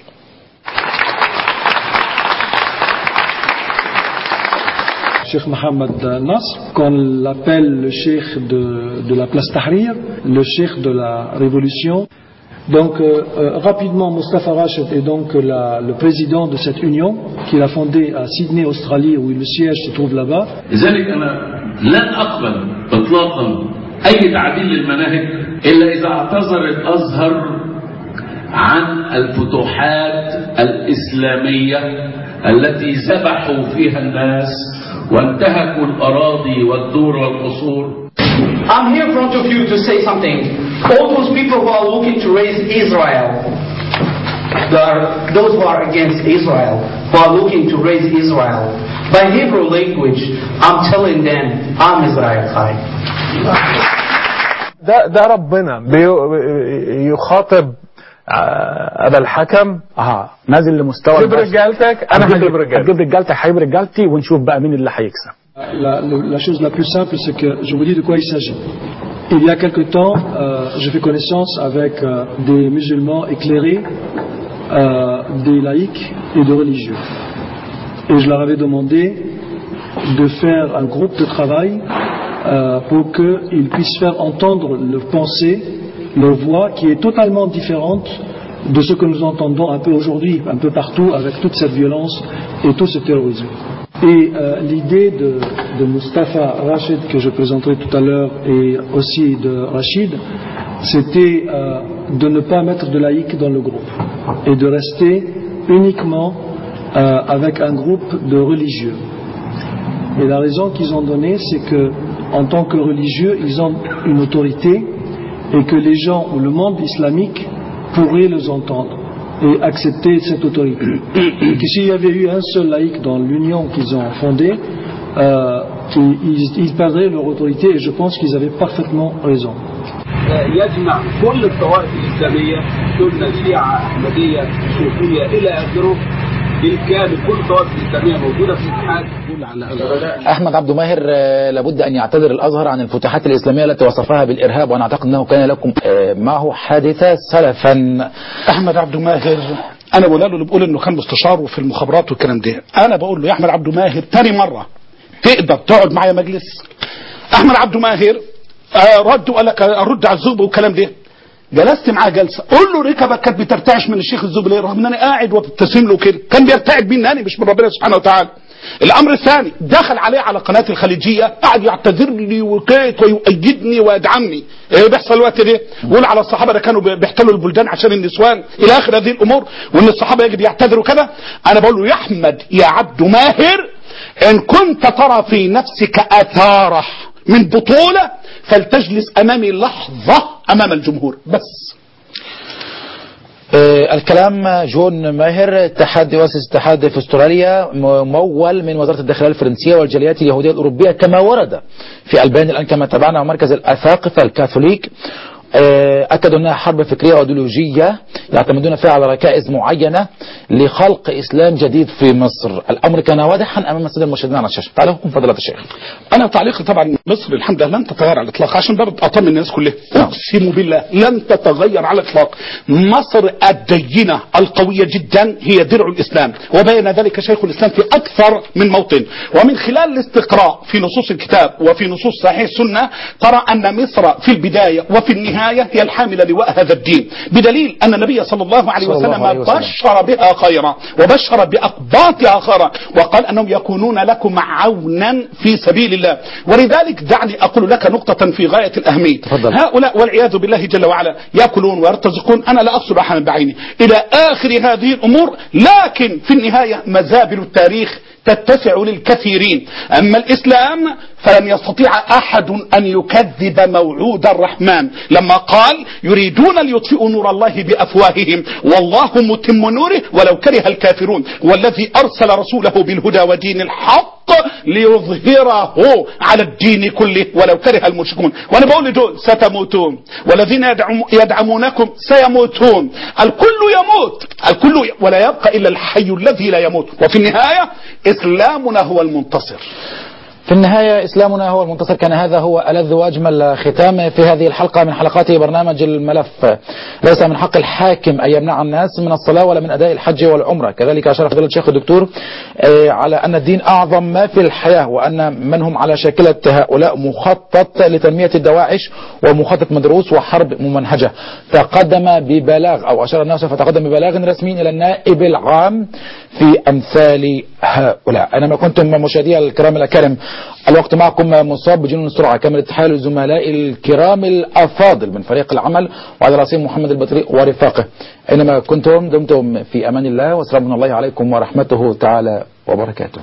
Speaker 9: Cheikh Mohamed Nasr, qu'on l'appelle le cheikh de, de la place Tahrir, le cheikh de la révolution. Donc euh, euh, rapidement, Mustafa Rachid est donc la, le président de cette union qu'il a fondée à Sydney, Australie, où le siège se trouve là-bas.
Speaker 10: لذلك أنا لن أقبل إطلاقا أي تعديل للمناهج إلا إذا اعتذر الأزهر عن الفتوحات الإسلامية التي ذبحوا فيها الناس وانتهكوا الأراضي والدور والقصور.
Speaker 11: I'm here in front of you to say something. All those people who are looking to raise Israel, are those who are against Israel, who are looking to raise Israel, by Hebrew language, I'm telling them, I'm Israel Chai.
Speaker 12: ده ده ربنا بيخاطب ابا الحكم
Speaker 13: اه نازل لمستوى
Speaker 12: جيب رجالتك، انا هجيب رجالتي،
Speaker 13: هجيب رجالتك، هجيب رجالتي، ونشوف بقى مين اللي هيكسب.
Speaker 9: La, la chose la plus simple, c'est que je vous dis de quoi il s'agit. Il y a quelque temps, euh, j'ai fait connaissance avec euh, des musulmans éclairés, euh, des laïcs et de religieux. Et je leur avais demandé de faire un groupe de travail euh, pour qu'ils puissent faire entendre leur pensée, leur voix, qui est totalement différente de ce que nous entendons un peu aujourd'hui, un peu partout, avec toute cette violence et tout ce terrorisme. Et euh, l'idée de, de Mustafa Rachid, que je présenterai tout à l'heure, et aussi de Rachid, c'était euh, de ne pas mettre de laïcs dans le groupe et de rester uniquement euh, avec un groupe de religieux. Et la raison qu'ils ont donnée, c'est que en tant que religieux, ils ont une autorité et que les gens ou le monde islamique pourraient les entendre et accepter cette autorité. Et que s'il y avait eu un seul laïc dans l'union qu'ils ont fondée, euh, ils, ils perdraient leur autorité, et je pense qu'ils avaient parfaitement raison.
Speaker 14: يجمع كل الطوائف الإسلامية، سنة شيعة أحمدية صوفية إلى آخره بالكامل، كل الطوائف الإسلامية موجودة في الاتحاد.
Speaker 1: أحمد عبد ماهر، لابد أن يعتذر الأزهر عن الفتوحات الإسلامية التي وصفها بالإرهاب، وأنا أعتقد أنه كان لكم معه حادثة سلفا.
Speaker 2: أحمد عبد ماهر أنا بقول له اللي بقول إنه كان مستشار في المخابرات والكلام ده، أنا بقول له يا أحمد عبد ماهر تاني مرة تقدر تقعد معايا مجلس؟ أحمد عبد ماهر رد وقال لك أرد على الزوب والكلام ده، جلست معاه جلسه، قول له ركبك كانت بترتعش من الشيخ الزبلي رغم ان انا قاعد وبتبتسم له كده، كان بيرتعد مني انا مش من ربنا سبحانه وتعالى. الامر الثاني، دخل عليه على قناه الخليجيه، قعد يعتذر لي وكيت ويؤيدني ويدعمني. ايه بيحصل الوقت ده؟ يقول على الصحابه ده كانوا بيحتلوا البلدان عشان النسوان الى اخر هذه الامور، وان الصحابه يجب يعتذروا كده. انا بقول له يا احمد يا عبد ماهر، ان كنت ترى في نفسك اثاره من بطوله فلتجلس امامي لحظه امام الجمهور بس.
Speaker 1: آه الكلام جون ماهر، اتحاد مؤسس اتحاد في استراليا، ممول من وزاره الداخليه الفرنسيه والجاليات اليهوديه الاوروبيه، كما ورد في البيان الان كما تابعنا مركز الاساقفه الكاثوليك. أكدوا أنها حرب فكرية وأيديولوجية يعتمدون فيها على ركائز معينة لخلق إسلام جديد في مصر. الأمر كان واضحا أمام السادة المشاهدين على الشاشة. تعليقكم فضيلة الشيخ.
Speaker 2: أنا تعليقي طبعا مصر الحمد لله لن تتغير على الإطلاق، عشان برضه أطمن الناس كلها، أقسم بالله لن تتغير على الإطلاق. مصر الدينة القوية جدا هي درع الإسلام، وبين ذلك شيخ الإسلام في أكثر من موطن، ومن خلال الاستقراء في نصوص الكتاب وفي نصوص صحيح السنة ترى أن مصر في البداية وفي النهاية هي الحاملة لواء هذا الدين، بدليل أن النبي صلى الله عليه وسلم بشر بها خيرا وبشر بأقباطها خيرا، وقال أنهم يكونون لكم عونا في سبيل الله. ولذلك دعني أقول لك نقطة في غاية الأهمية. هؤلاء والعياذ بالله جل وعلا يأكلون ويرتزقون، أنا لا أقصد أحدا بعيني إلى آخر هذه الأمور، لكن في النهاية مزابل التاريخ تتسع للكثيرين. أما الإسلام فلن يستطيع أحد أن يكذب موعود الرحمن لما قال يريدون ليطفئوا نور الله بأفواههم والله متم نوره ولو كره الكافرون، والذي أرسل رسوله بالهدى ودين الحق ليظهره على الدين كله ولو كره المشركون. وأنا بقول لدول ستموتون، والذين يدعم يدعمونكم سيموتون، الكل يموت الكل، ولا يبقى إلا الحي الذي لا يموت. وفي النهاية إسلامنا هو المنتصر.
Speaker 1: في النهاية إسلامنا هو المنتصر. كان هذا هو ألذ وأجمل ختام في هذه الحلقة من حلقات برنامج الملف. ليس من حق الحاكم أن يمنع الناس من الصلاة ولا من أداء الحج والعمرة. كذلك أشار فضيلة الشيخ الدكتور على أن الدين أعظم ما في الحياة، وأن من هم على شاكلة هؤلاء مخطط لتنمية الدواعش ومخطط مدروس وحرب ممنهجة. تقدم ببلاغ أو أشار الناس فتقدم ببلاغ رسمي إلى النائب العام في أمثال هؤلاء. أنا كنتم مشاهدي الكرام الأكارم، الوقت معكم مصاب بجنون السرعة. كامل التحية للزملاء الكرام الأفاضل من فريق العمل وعلى رأسهم محمد البطريق ورفاقه. أينما كنتم دمتم في أمان الله، وسلام الله عليكم ورحمته تعالى وبركاته.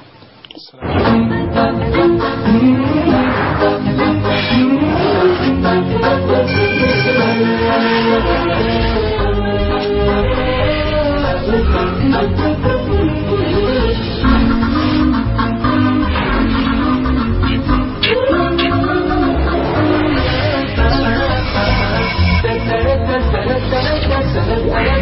Speaker 15: Da da da da da da da. سبب